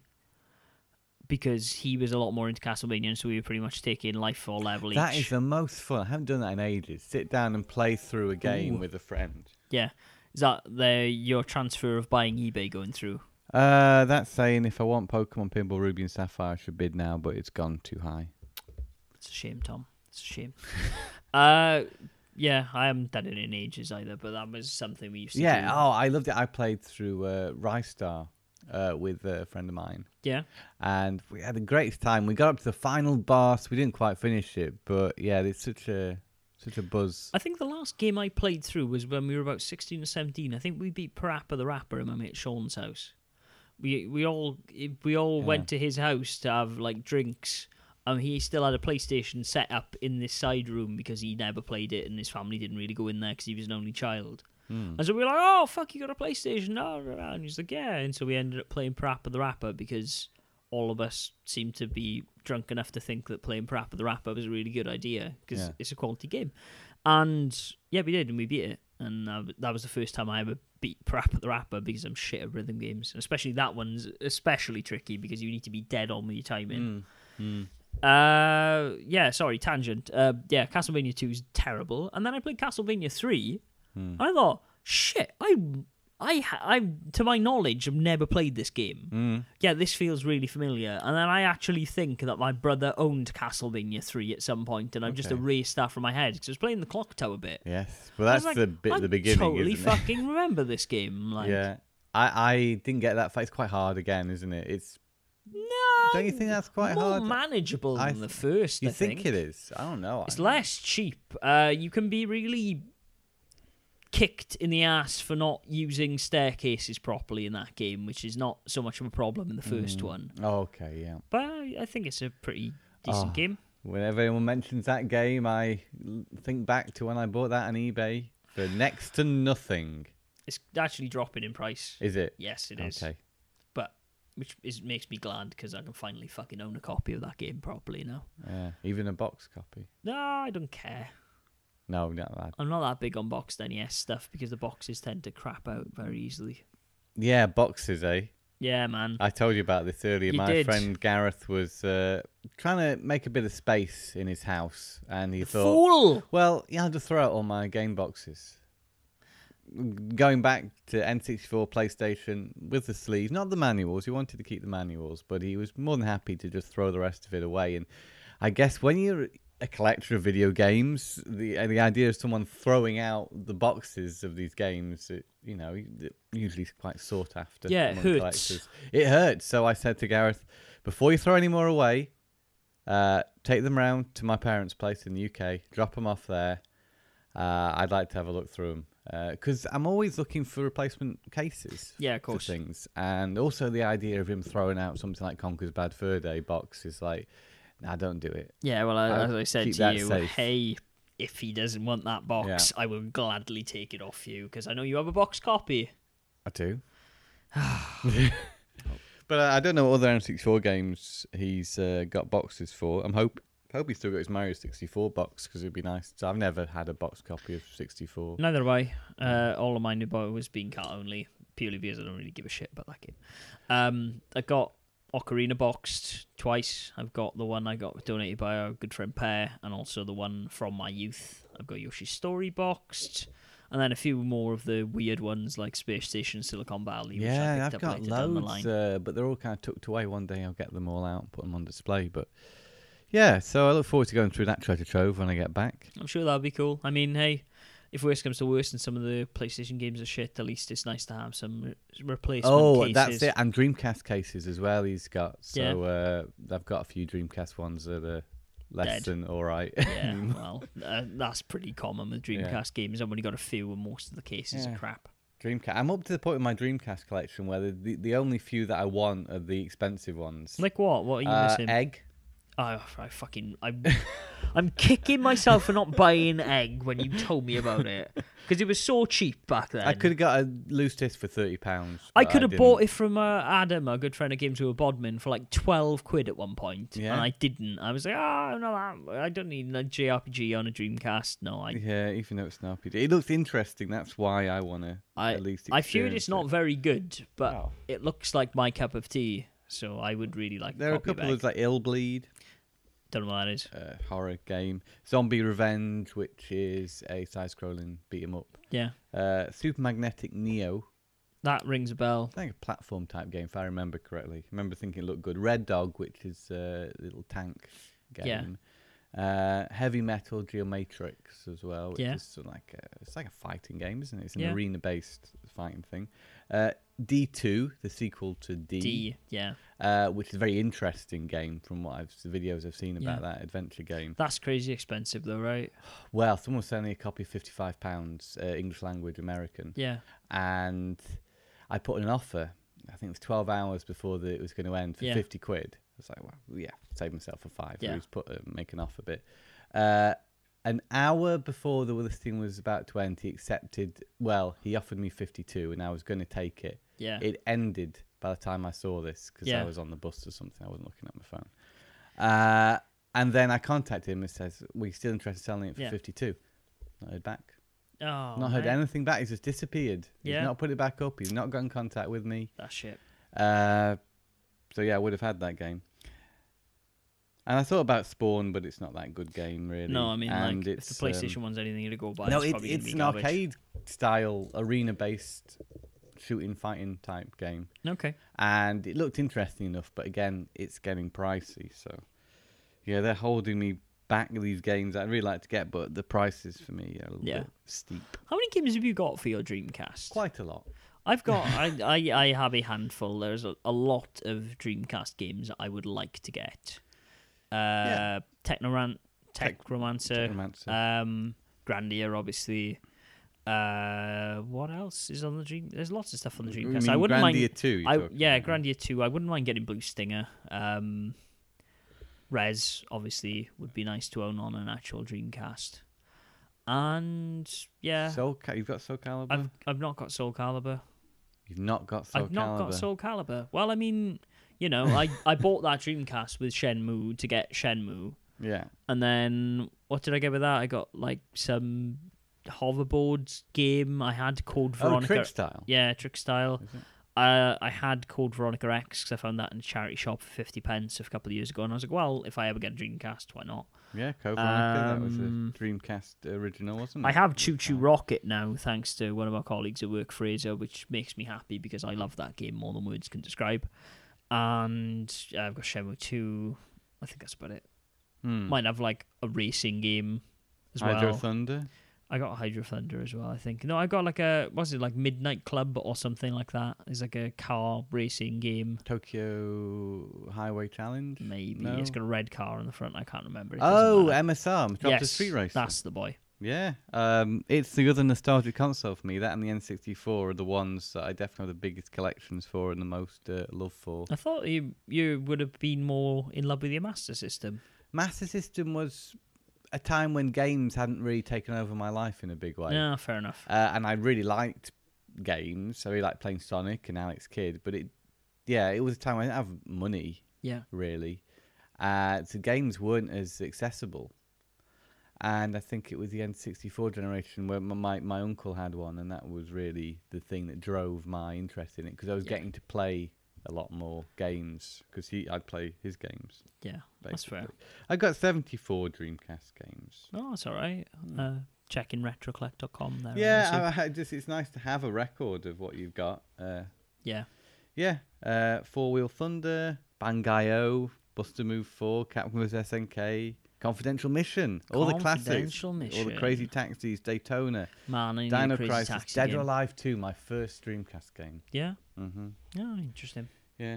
Because he was a lot more into Castlevania, and so we were pretty much taking life or level each. That is the most fun. I haven't done that in ages. Sit down and play through a game Ooh. with a friend. Yeah. Is that the your transfer of buying eBay going through? Uh, that's saying if I want Pokemon Pinball Ruby and Sapphire, I should bid now, but it's gone too high. It's a shame, Tom. It's a shame. uh, yeah, I haven't done it in ages either, but that was something we used to Yeah. do. Oh, I loved it. I played through uh, Rystar uh, with a friend of mine. Yeah. And we had the greatest time. We got up to the final boss. We didn't quite finish it, but yeah, it's such a such a buzz. I think the last game I played through was when we were about sixteen or seventeen. I think we beat Parappa the Rapper at my mate Sean's house. We we all we all Yeah. went to his house to have like drinks. Um, he still had a PlayStation set up in this side room because he never played it, and his family didn't really go in there because he was an only child. Mm. And so we were like, "Oh fuck, you got a PlayStation?" No, no, no. And he's like, "Yeah." And so we ended up playing Parappa the Rapper because all of us seemed to be drunk enough to think that playing Parappa the Rapper was a really good idea because Yeah. it's a quality game. And yeah, we did, and we beat it. And uh, that was the first time I ever beat Parappa the Rapper because I'm shit at rhythm games. And especially that one's especially tricky because you need to be dead on with your timing. Mm. Mm. Uh, yeah, sorry, tangent. Uh, yeah, Castlevania two is terrible. And then I played Castlevania three, Mm. and I thought, shit, I, I, I, to my knowledge, have never played this game. Mm. Yeah, this feels really familiar. And then I actually think that my brother owned Castlevania three at some point, and I've just Okay. erased that from my head because I was playing the Clock Tower bit. Yes. Well, I was that's like, the bit I at the beginning, totally isn't it? fucking remember this game. Like, Yeah. I, I didn't get that far. It's quite hard again, isn't it? It's no, Don't you think that's quite more hard? manageable I than the th- first. You I think, think it is? I don't know. It's I- less cheap. Uh, you can be really kicked in the ass for not using staircases properly in that game, which is not so much of a problem in the first Mm. one. Oh, okay, yeah. But I I think it's a pretty decent Oh. game. Whenever anyone mentions that game, I l- think back to when I bought that on eBay for next to nothing. It's actually dropping in price. Is it? Yes, it is. Okay. But which is makes me glad because I can finally fucking own a copy of that game properly now. Yeah. Even a box copy. No, I don't care. No, not that. I'm not that big on boxed N E S stuff because the boxes tend to crap out very easily. Yeah, boxes, eh? Yeah, man. I told you about this earlier. You My did. friend Gareth was uh, trying to make a bit of space in his house, and he thought, Fool! well, yeah, I'll just throw out all my game boxes. Going back to N sixty-four, PlayStation, with the sleeves, not the manuals. He wanted to keep the manuals, but he was more than happy to just throw the rest of it away. And I guess when you're a collector of video games, the uh, the idea of someone throwing out the boxes of these games, it, you know, it usually is quite sought after. Yeah, it among hurts. collectors. It hurts. So I said to Gareth, before you throw any more away, uh, take them round to my parents' place in the U K, drop them off there. Uh, I'd like to have a look through them. Because I'm always looking for replacement cases Yeah, of for course. things. And also the idea of him throwing out something like Conker's Bad Fur Day box is like, nah, don't do it. Yeah, well, I, I'll as I said keep to that you, safe. hey, if he doesn't want that box, I will gladly take it off you because I know you have a box copy. I do. But I I don't know what other N sixty-four games he's uh, got boxes for. I'm hope hope he's still got his Mario sixty-four box because it'd be nice. So I've never had a box copy of sixty-four. Neither have I. Uh, all of mine have always been cat only, purely because I don't really give a shit about that game. Um, I got Ocarina boxed twice. I've got the one I got donated by our good friend Pear, and also the one from my youth. I've got Yoshi's Story boxed, and then a few more of the weird ones like Space Station, Silicon Valley. which I Yeah, picked I've up got later down the loads, line. uh, but they're all kind of tucked away. One day I'll get them all out and put them on display. But yeah, so I look forward to going through that treasure trove when I get back. I'm sure that'll be cool. I mean, hey, if worse comes to worse and some of the PlayStation games are shit, at least it's nice to have some re- replacement Oh, cases. that's it. And Dreamcast cases as well he's got. So uh, I've got a few Dreamcast ones that are less Dead. than all right. Yeah, well, uh, that's pretty common with Dreamcast Yeah. games. I've only got a few, and most of the cases Yeah. are crap. Dreamcast. I'm up to the point with my Dreamcast collection where the, the, the only few that I want are the expensive ones. Like what? What are you uh, missing? Egg. Oh, I fucking, I'm, I'm kicking myself for not buying Egg when you told me about it because it was so cheap back then. I could have got a loose disc for thirty pounds. I could have bought it from uh, Adam, a good friend of Games with a Bodmin, for like twelve quid at one point, Yeah. and I didn't. I was like, oh, no, I don't need a J R P G on a Dreamcast. No, I, Yeah, even though it's an R P G. It looks interesting. That's why I want to I, at least I feared experience it's not it. very good, but Oh. it looks like my cup of tea. So I would really like. There are a copy of couple Egg. of like Ill Bleed. Don't know what that is. Uh, horror game, Zombie Revenge, which is a side-scrolling beat 'em up. Yeah, Uh, Super Magnetic Neo, that rings a bell. I think a platform type game, if I remember correctly. I remember thinking it looked good. Red Dog, which is a little tank game. Uh, Heavy Metal Geomatrix as well, which Yeah. is sort of like a, it's like a fighting game, isn't it? It's an Yeah. arena-based fighting thing. Uh, D two, the sequel to D. D, yeah, Uh, which is a very interesting game from what I've the videos I've seen about Yeah. that adventure game. that's crazy expensive though, right? Well, someone was selling a copy of fifty-five pounds, uh, English language, American, Yeah, and I put in an offer. I think it was twelve hours before the, it was going to end for Yeah. fifty quid. I was like, well, yeah, save myself a five. Yeah. Yeah. Just put uh, make an offer bit. Uh, an hour before the listing was about to end, he accepted. Well, he offered me fifty-two, and I was going to take it. yeah, It ended by the time I saw this because Yeah. I was on the bus or something. I wasn't looking at my phone. Uh, and then I contacted him and says, "We're still interested in selling it for Yeah. fifty-two." Not heard back. Oh, not heard mate. anything back. He's just disappeared. Yeah. He's not put it back up. He's not got in contact with me. That's shit. Uh, so yeah, I would have had that game. And I thought about Spawn, but it's not that good game, really. No, I mean, and like, if it's, the PlayStation um, one's anything to go by, no, it's it, probably it's gonna be an garbage. arcade-style, arena-based shooting, fighting type game. Okay. And it looked interesting enough, but again, it's getting pricey. So, yeah, they're holding me back with these games I'd really like to get, but the prices for me are a little Yeah. bit steep. How many games have you got for your Dreamcast? Quite a lot. I've got, I, I, I have a handful. There's a, a lot of Dreamcast games I would like to get. Uh, Yeah. Technoran- Techromancer, Technomancer. um, Grandia, obviously. Uh, what else is on the Dream? There's lots of stuff on the You Dreamcast. mean I wouldn't Grandia mind. two, you're I talking yeah, about? Grandia two. I wouldn't mind getting Blue Stinger. Um, Res obviously would be nice to own on an actual Dreamcast. And yeah, Soul Cal- You've got Soul Calibur? I've I've not got Soul Calibur. You've not got Soul I've not Calibur? got Soul Calibur. Well, I mean, you know, I, I bought that Dreamcast with Shenmue to get Shenmue. Yeah. And then, what did I get with that? I got, like, some hoverboard game. I had Code Oh, Veronica. Trick Style. Yeah, Trick Style. Is it? Uh, I had Code Veronica X because I found that in a charity shop for fifty pence a couple of years ago. And I was like, well, if I ever get a Dreamcast, why not? Yeah, Code Veronica. That was Um, a Dreamcast original, wasn't it? I have Choo Choo Rocket now, thanks to one of our colleagues at work, Fraser, which makes me happy because I love that game more than words can describe. And uh, I've got Shenmue two. I think that's about it. Hmm. Might have like a racing game as Hydro well. Thunder. I got Hydro Thunder as well, I think. No, I got like a, what's it, like Midnight Club or something like that. It's like a car racing game. Tokyo Highway Challenge. Maybe. No? It's got a red car on the front. I can't remember. It doesn't Oh, matter. M S R, Metropolis yes, Street Racer. that's the boy. Yeah, um, it's the other nostalgic console for me. That and the N sixty-four are the ones that I definitely have the biggest collections for and the most uh, love for. I thought you you would have been more in love with your Master System. Master System was a time when games hadn't really taken over my life in a big way. Yeah, fair enough. Uh, and I really liked games. I really liked playing Sonic and Alex Kidd. But it, yeah, it was a time I didn't have money, Yeah. really. Uh, so games weren't as accessible. And I think it was the N sixty-four generation where my, my, my uncle had one. And that was really the thing that drove my interest in it. Because I was Yeah. getting to play a lot more games. Because I'd play his games. Yeah, that's fair. basically. I got seventy-four Dreamcast games. Oh, that's all right. Uh, check in retrocollect dot com there. Yeah, obviously. I, I just it's nice to have a record of what you've got. Uh, yeah. yeah, uh, Four Wheel Thunder, Bangai-O, Buster Move four, Capcom vs S N K, Confidential Mission, all the classics, Confidential all the Mission. Crazy Taxis, Daytona, Man, I need Dino a Crazy Crisis, Taxi Dead game. or Alive two, my first Dreamcast game. Yeah. hmm Oh, interesting. Yeah,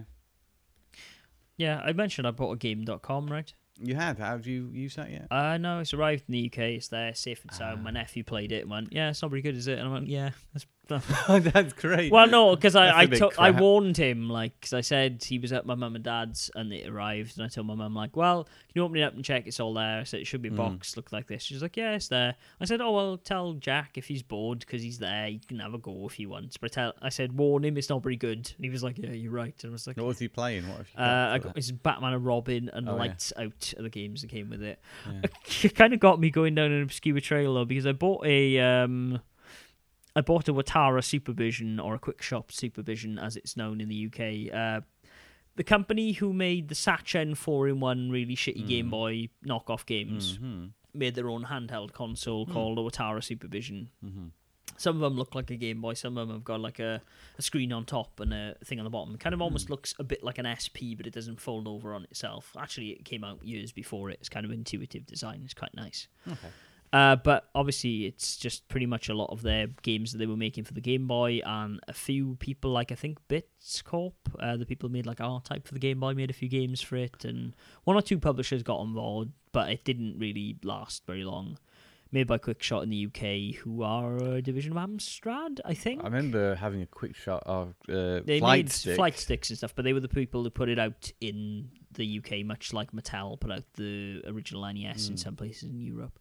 Yeah, I mentioned I bought a game dot com, right? you had. How have you used that yet? Uh, no, it's arrived in the U K. It's there, safe and sound. Ah. My nephew played it and went, yeah, it's not very good, is it? And I went, yeah. That's, That's great. well, no, because That's I I, a big took I crap. warned him, like, because I said he was at my mum and dad's and it arrived. And I told my mum, like, well, can you open it up and check it's all there? I said, it should be a Mm. box, look like this. She's like, yeah, it's there. I said, oh, well, tell Jack if he's bored because he's there. You can have a go if he wants. But I, tell, I said, warn him, it's not very good. And he was like, yeah, you're right. And I was like, What was he playing? What have you got? Uh, I for got this Batman and Robin and Oh, yeah. Lights Out are the games that came with it. that? It kind of got me going down an obscure trail though because I bought a um, I bought a Watara Supervision or a Quick Shop Supervision as it's known in the U K. Uh, the company who made the Sachen four in one really shitty Mm. Game Boy knockoff games Mhm. made their own handheld console Mm. called the Watara Supervision. Mhm. Some of them look like a Game Boy. Some of them have got like a, a screen on top and a thing on the bottom. It kind of almost Hmm. looks a bit like an S P, but it doesn't fold over on itself. Actually, it came out years before it. It's kind of intuitive design. It's quite nice. Okay. Uh, but obviously, it's just pretty much a lot of their games that they were making for the Game Boy, and a few people, like I think Bits Corp, uh, the people who made like R-Type for the Game Boy, made a few games for it, and one or two publishers got on board, but it didn't really last very long. Made by Quickshot in the U K, who are a division of Amstrad, I think. I remember having a quick shot of uh, They flight made stick. flight sticks and stuff, but they were the people who put it out in the U K, much like Mattel put out the original N E S in Mm. some places in Europe.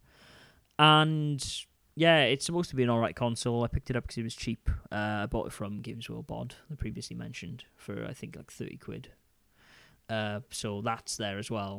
And yeah, it's supposed to be an alright console. I picked it up because it was cheap. Uh, I bought it from Games World Bod, the previously mentioned, for I think like thirty quid. Uh, so that's there as well.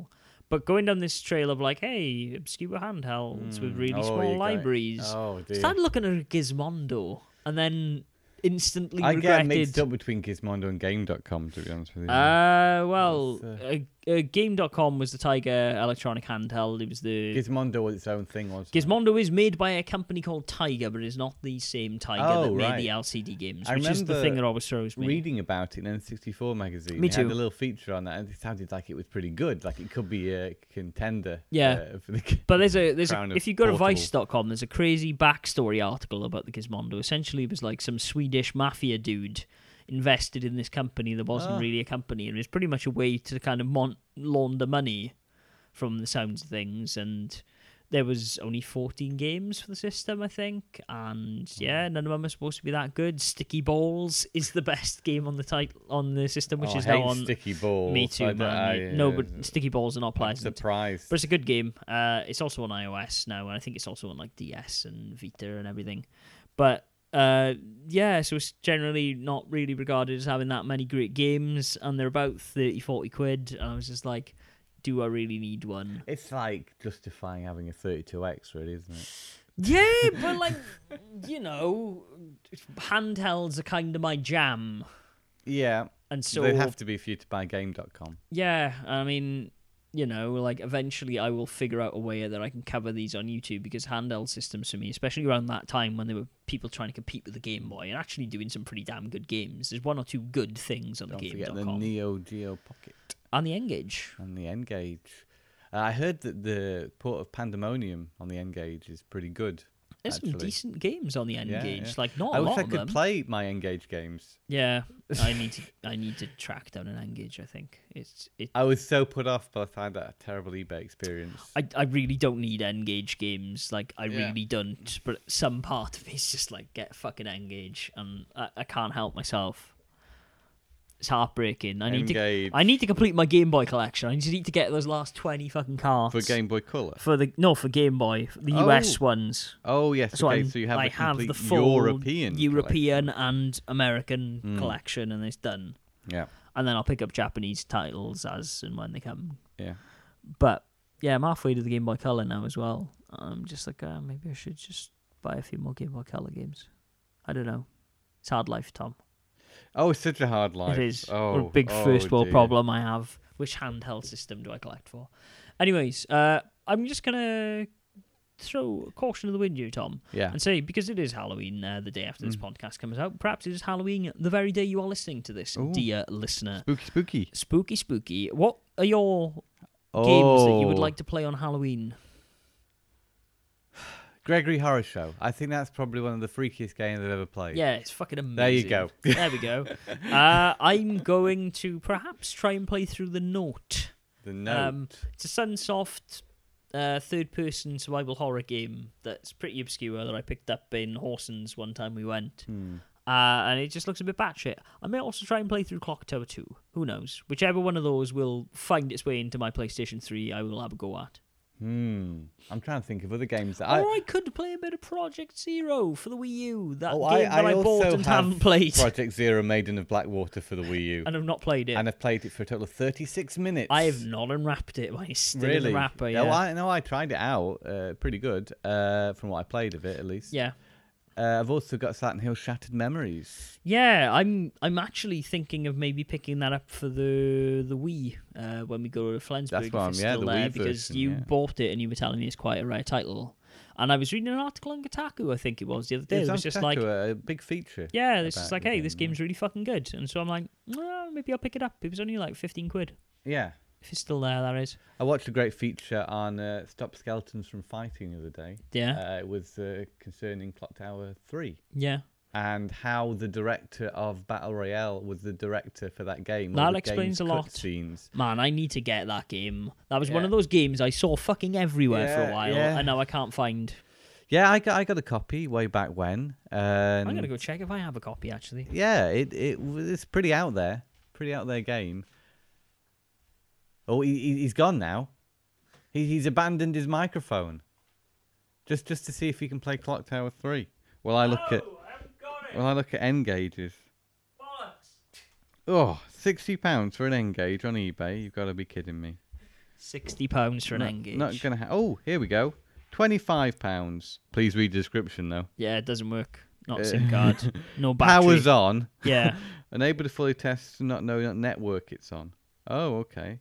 but going down this trail of like, hey, obscure handhelds with Mm. really Oh, small you got- libraries. Oh dear. Started looking at Gizmondo and then instantly I regretted. get mixed up between Gizmondo and Game dot com, to be honest with you. Uh, well, It's, uh, uh, Game dot com was the Tiger electronic handheld. It was the Gizmondo was its own thing, wasn't it? Gizmondo is made by a company called Tiger, but it's not the same Tiger Oh, that made right. the L C D games, I which is the remember thing that always throws me. Reading about it in N sixty-four magazine. Me It had too. a little feature on that, and it sounded like it was pretty good. Like it could be a contender. Yeah. Uh, for the But there's a there's a, Crown of if you go to Portable. vice dot com, there's a crazy backstory article about the Gizmondo. Essentially, it was like some Swedish mafia dude invested in this company that wasn't Ah. really a company, and it was pretty much a way to kind of mon- launder money from the sounds of things. And there was only fourteen games for the system, I think, and yeah, none of them are supposed to be that good. Sticky Balls is the best game on the title on the system, which oh, is I hate now on. sticky balls. Me too, I don't- man. I, no, uh, but Sticky Balls are not I'm pleasant. surprised. But it's a good game. Uh, it's also on iOS now, and I think it's also on like D S and Vita and everything. But uh, yeah, so it's generally not really regarded as having that many great games, and they're about thirty, forty quid. And I was just like, do I really need one? It's like justifying having a thirty-two X, really, isn't it? Yeah, but like, you know, handhelds are kind of my jam. Yeah. And so They'd have to be for you to buy Game dot com. yeah, I mean, you know, like eventually I will figure out a way that I can cover these on YouTube, because handheld systems for me, especially around that time when there were people trying to compete with the Game Boy and actually doing some pretty damn good games. There's one or two good things on Don't the Game forget dot the com Neo Geo Pocket and the N-Gage. and the N-Gage. Uh, I heard that the port of Pandemonium on the N-Gage is pretty good. There's some actually. decent games on the N-Gage, yeah. like not I a wish lot I of could them. play my N-Gage games. Yeah, I need to. I need to track down an N-Gage. I think it's it. I was so put off by the time that a terrible eBay experience. I, I really don't need N-Gage games. Like, I Yeah. really don't. But some part of me is just like, get fucking N-Gage. And I, I can't help myself. It's heartbreaking. I need N-Gage. to I need to complete my Game Boy collection. I just need to get those last twenty fucking cards. For Game Boy Color. For the, no, for Game Boy. The U S Oh. ones. Oh yes, So, okay. I'm- so you have I the have complete the full European. European and American Mm. collection, and it's done. collection. Yeah, And then I'll pick up Japanese titles as and when they come. yeah. But yeah, I'm halfway to the Game Boy Color now as well. I'm just like, uh, maybe I should just buy a few more Game Boy Color games. I don't know. It's hard life, Tom. Oh, it's such a hard life. It is. Oh, What a big oh, first world dear. problem I have. Which handheld system do I collect for? Anyways, uh, I'm just gonna throw caution to the wind here, Tom, Yeah. and say, because it is Halloween uh, the day after this Mm. podcast comes out, perhaps it is Halloween the very day you are listening to this, Ooh. dear listener. Spooky, spooky. Spooky, spooky. What are your games that you would Oh. like to play on Halloween? Gregory Horror Show. I think that's probably one of the freakiest games I've ever played. Yeah, it's fucking amazing. There you go. There we go. Uh, I'm going to perhaps try and play through The Note. The Note. Um, It's a Sunsoft uh, third-person survival horror game that's pretty obscure that I picked up in Horsens one time we went. Hmm. Uh, and it just looks a bit batshit. I may also try and play through Clock Tower two. Who knows? Whichever one of those will find its way into my PlayStation three, I will have a go at. Hmm. I'm trying to think of other games that Or I. I could play a bit of Project Zero for the Wii U. That Oh, game I, that I I, also bought and have haven't played. Project Zero Maiden of Blackwater for the Wii U. And I've not played it. And I've played it for a total of thirty-six minutes. I have not unwrapped it. Mine is still in Really? the wrapper, yeah. No, I, no, I tried it out. Uh, pretty good, uh, from what I played of it, at least. yeah. Uh, I've also got Silent Hill Shattered Memories. Yeah, I'm I'm actually thinking of maybe picking that up for the the Wii uh, when we go to Flensburg. That's if what I'm- it's yeah, still the there, Wii because version, you yeah. bought it and you were telling me it's quite a rare title. And I was reading an article on Kotaku, I think it was, the other day. It was, It was on just like, Kotaku, a big feature. yeah, it's about just like, the hey, game, this yeah. game's really fucking good. And so I'm like, well, maybe I'll pick it up. It was only like fifteen quid. Yeah. If it's still there, that is. I watched a great feature on uh, Stop Skeletons from Fighting the other day. Yeah. Uh, it was uh, concerning Clock Tower three Yeah. and how the director of Battle Royale was the director for that game. That all the explains game's a lot. Cutscenes. Man, I need to get that game. That was one Yeah. of those games I saw fucking everywhere for a Yeah, while, yeah. and now I can't find. Yeah, I got I got a copy way back when. And I'm gonna go check if I have a copy actually. Yeah, it it was it's pretty out there, pretty out there game. Oh, he he- he's gone now. He he's abandoned his microphone. Just just to see if he can play Clock Tower three. Well, I look at I haven't got it. well I look at N-Gages. Bollocks. Oh, sixty pounds for an N-Gage on eBay. You've got to be kidding me. Sixty pounds for an not, N-Gage. Not gonna. Ha- oh, here we go. Twenty-five pounds. Please read the description though. Yeah, it doesn't work. Not Uh, SIM card. No battery. Powers on. Yeah. Unable to fully test, not know what network it's on. Oh, okay.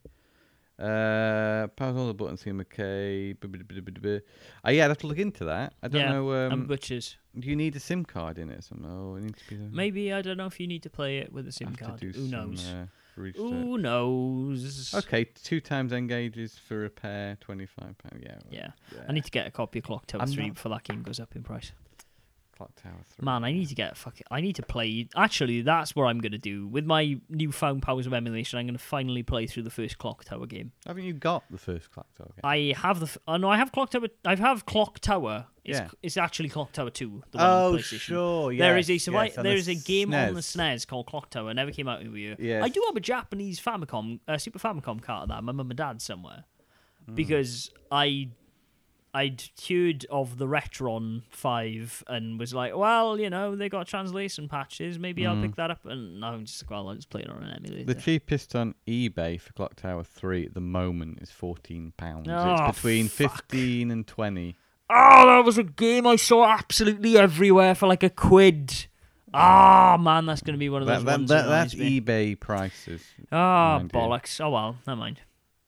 Uh, powers all the buttons seem okay. Oh, yeah, I'd have to look into that. I don't Yeah, know. I'm Um, butchers. do you need a SIM card in it? Some, oh, it needs to be. A, Maybe, I don't know if you need to play it with a SIM have to card. do Who some, knows? Uh, research. Who knows? Okay, two times engages for repair, twenty-five pounds. Yeah, Yeah. yeah. I need to get a copy of Clock Tower I'm three not- before that game goes up in price. Clock Tower three. Man, I need to get fucking. I need to play. Actually, that's what I'm gonna do with my newfound powers of emulation. I'm gonna finally play through the first Clock Tower game. Haven't you got the first Clock Tower game? I have the. F- oh no, I have Clock Tower. I have Clock Tower. It's, Yeah. it's actually Clock Tower two. The one on Oh, the PlayStation. sure. Yes, There is a survi- yes, on there the is a game on the S S N E S called Clock Tower. Never came out over here. Yes. I do have a Japanese Famicom, uh, Super Famicom cart of that. My mum and dad somewhere Hmm. because I. I'd heard of the Retron five and was like, well, you know, they got translation patches. Maybe I'll Mm. pick that up. And now I'm just like, well, I'll just play it on an emulator. The cheapest on eBay for Clock Tower three at the moment is fourteen pounds. Oh, it's between fuck. fifteen and twenty. Oh, that was a game I saw absolutely everywhere for like a quid. Ah, man, that's going to be one of those That, that, ones. that, that that's reminds me. eBay prices. Ah, mind you. bollocks. Oh, well, never mind.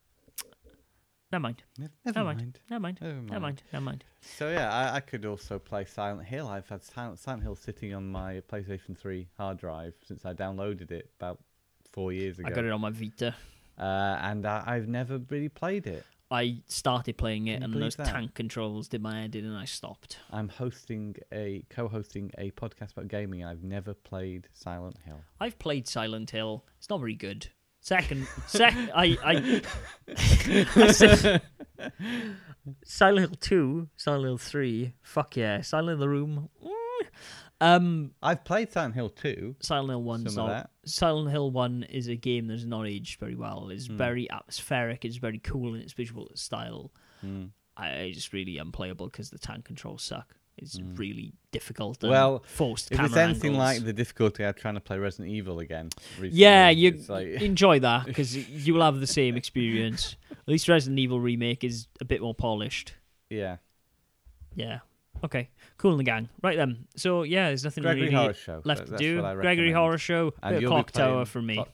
Never mind. Ne- Never Never mind. mind. Never mind. Never Never mind. Never mind. So yeah, I, I could also play Silent Hill. I've had Silent, Silent Hill sitting on my PlayStation three hard drive since I downloaded it about four years ago. I got it on my Vita. Uh, and I, I've never really played it. I started playing it, Can you and believe those that? tank controls did my head in, and I stopped. I'm hosting a co-hosting a podcast about gaming. I've never played Silent Hill. I've played Silent Hill. It's not very good. Second, sec, I, I, I said, Silent Hill two, Silent Hill three, fuck yeah, Silent Hill the Room. mm. Um, I've played Silent Hill two. Silent Hill one's Some of not. that. Silent Hill one is a game that's not aged very well. It's Hmm. very atmospheric. It's very cool in its visual style. Mm. I it's just really unplayable because the tank controls suck. It's really difficult. And Well, forced If camera it's anything angles. like the difficulty I had trying to play Resident Evil again. Recently, Yeah, you it's like, enjoy that because you will have the same experience. At least Resident Evil Remake is a bit more polished. yeah. Yeah. Okay. Cool in the gang. Right then. So yeah, there's nothing Gregory really Horror Show. left so to that's do. what I Gregory recommend. Horror Show. And Bit of you'll be Clock Tower playing for me. Clock Tower.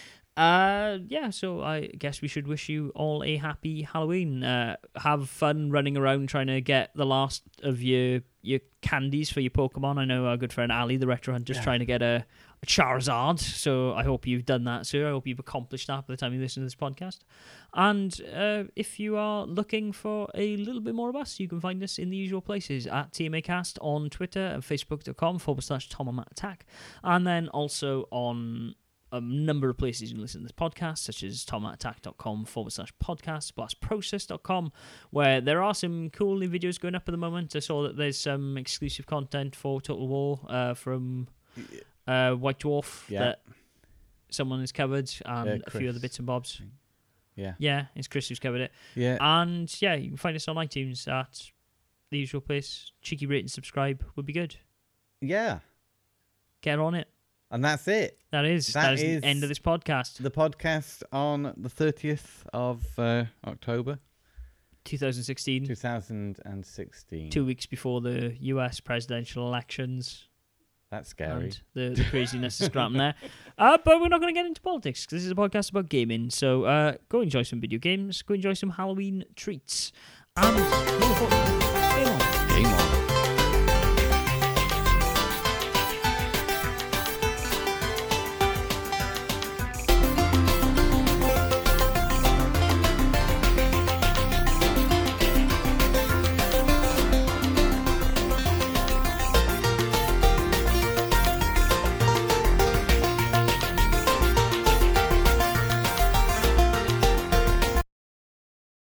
Uh, yeah, so I guess we should wish you all a happy Halloween. Uh, have fun running around trying to get the last of your your candies for your Pokemon. I know our good friend Ali, the Retro Hunter's, Yeah. trying to get a, a Charizard. So I hope you've done that, sir. I hope you've accomplished that by the time you listen to this podcast. And uh, if you are looking for a little bit more of us, you can find us in the usual places at T M A Cast on Twitter and Facebook.com forward slash Tom and Matt Attack. And then also on a number of places you can listen to this podcast, such as tomattack.com forward slash podcast, blastprocess dot com, where there are some cool new videos going up at the moment. I saw that there's some exclusive content for Total War uh, from uh, White Dwarf Yeah. that someone has covered, and Yeah, a few other Chris. bits and bobs. Yeah. Yeah, it's Chris who's covered it. Yeah. And yeah, you can find us on iTunes at the usual place. Cheeky rate and subscribe would be good. yeah. Get on it. And that's it. That is, That that is, is- the end of this podcast. The podcast on the thirtieth of uh, October, twenty sixteen. two thousand sixteen. Two weeks before the U S presidential elections That's scary. and the, the craziness is happening there. Uh, but we're not going to get into politics because this is a podcast about gaming. So uh, go enjoy some video games. Go enjoy some Halloween treats. And more importantly, game on. Game on.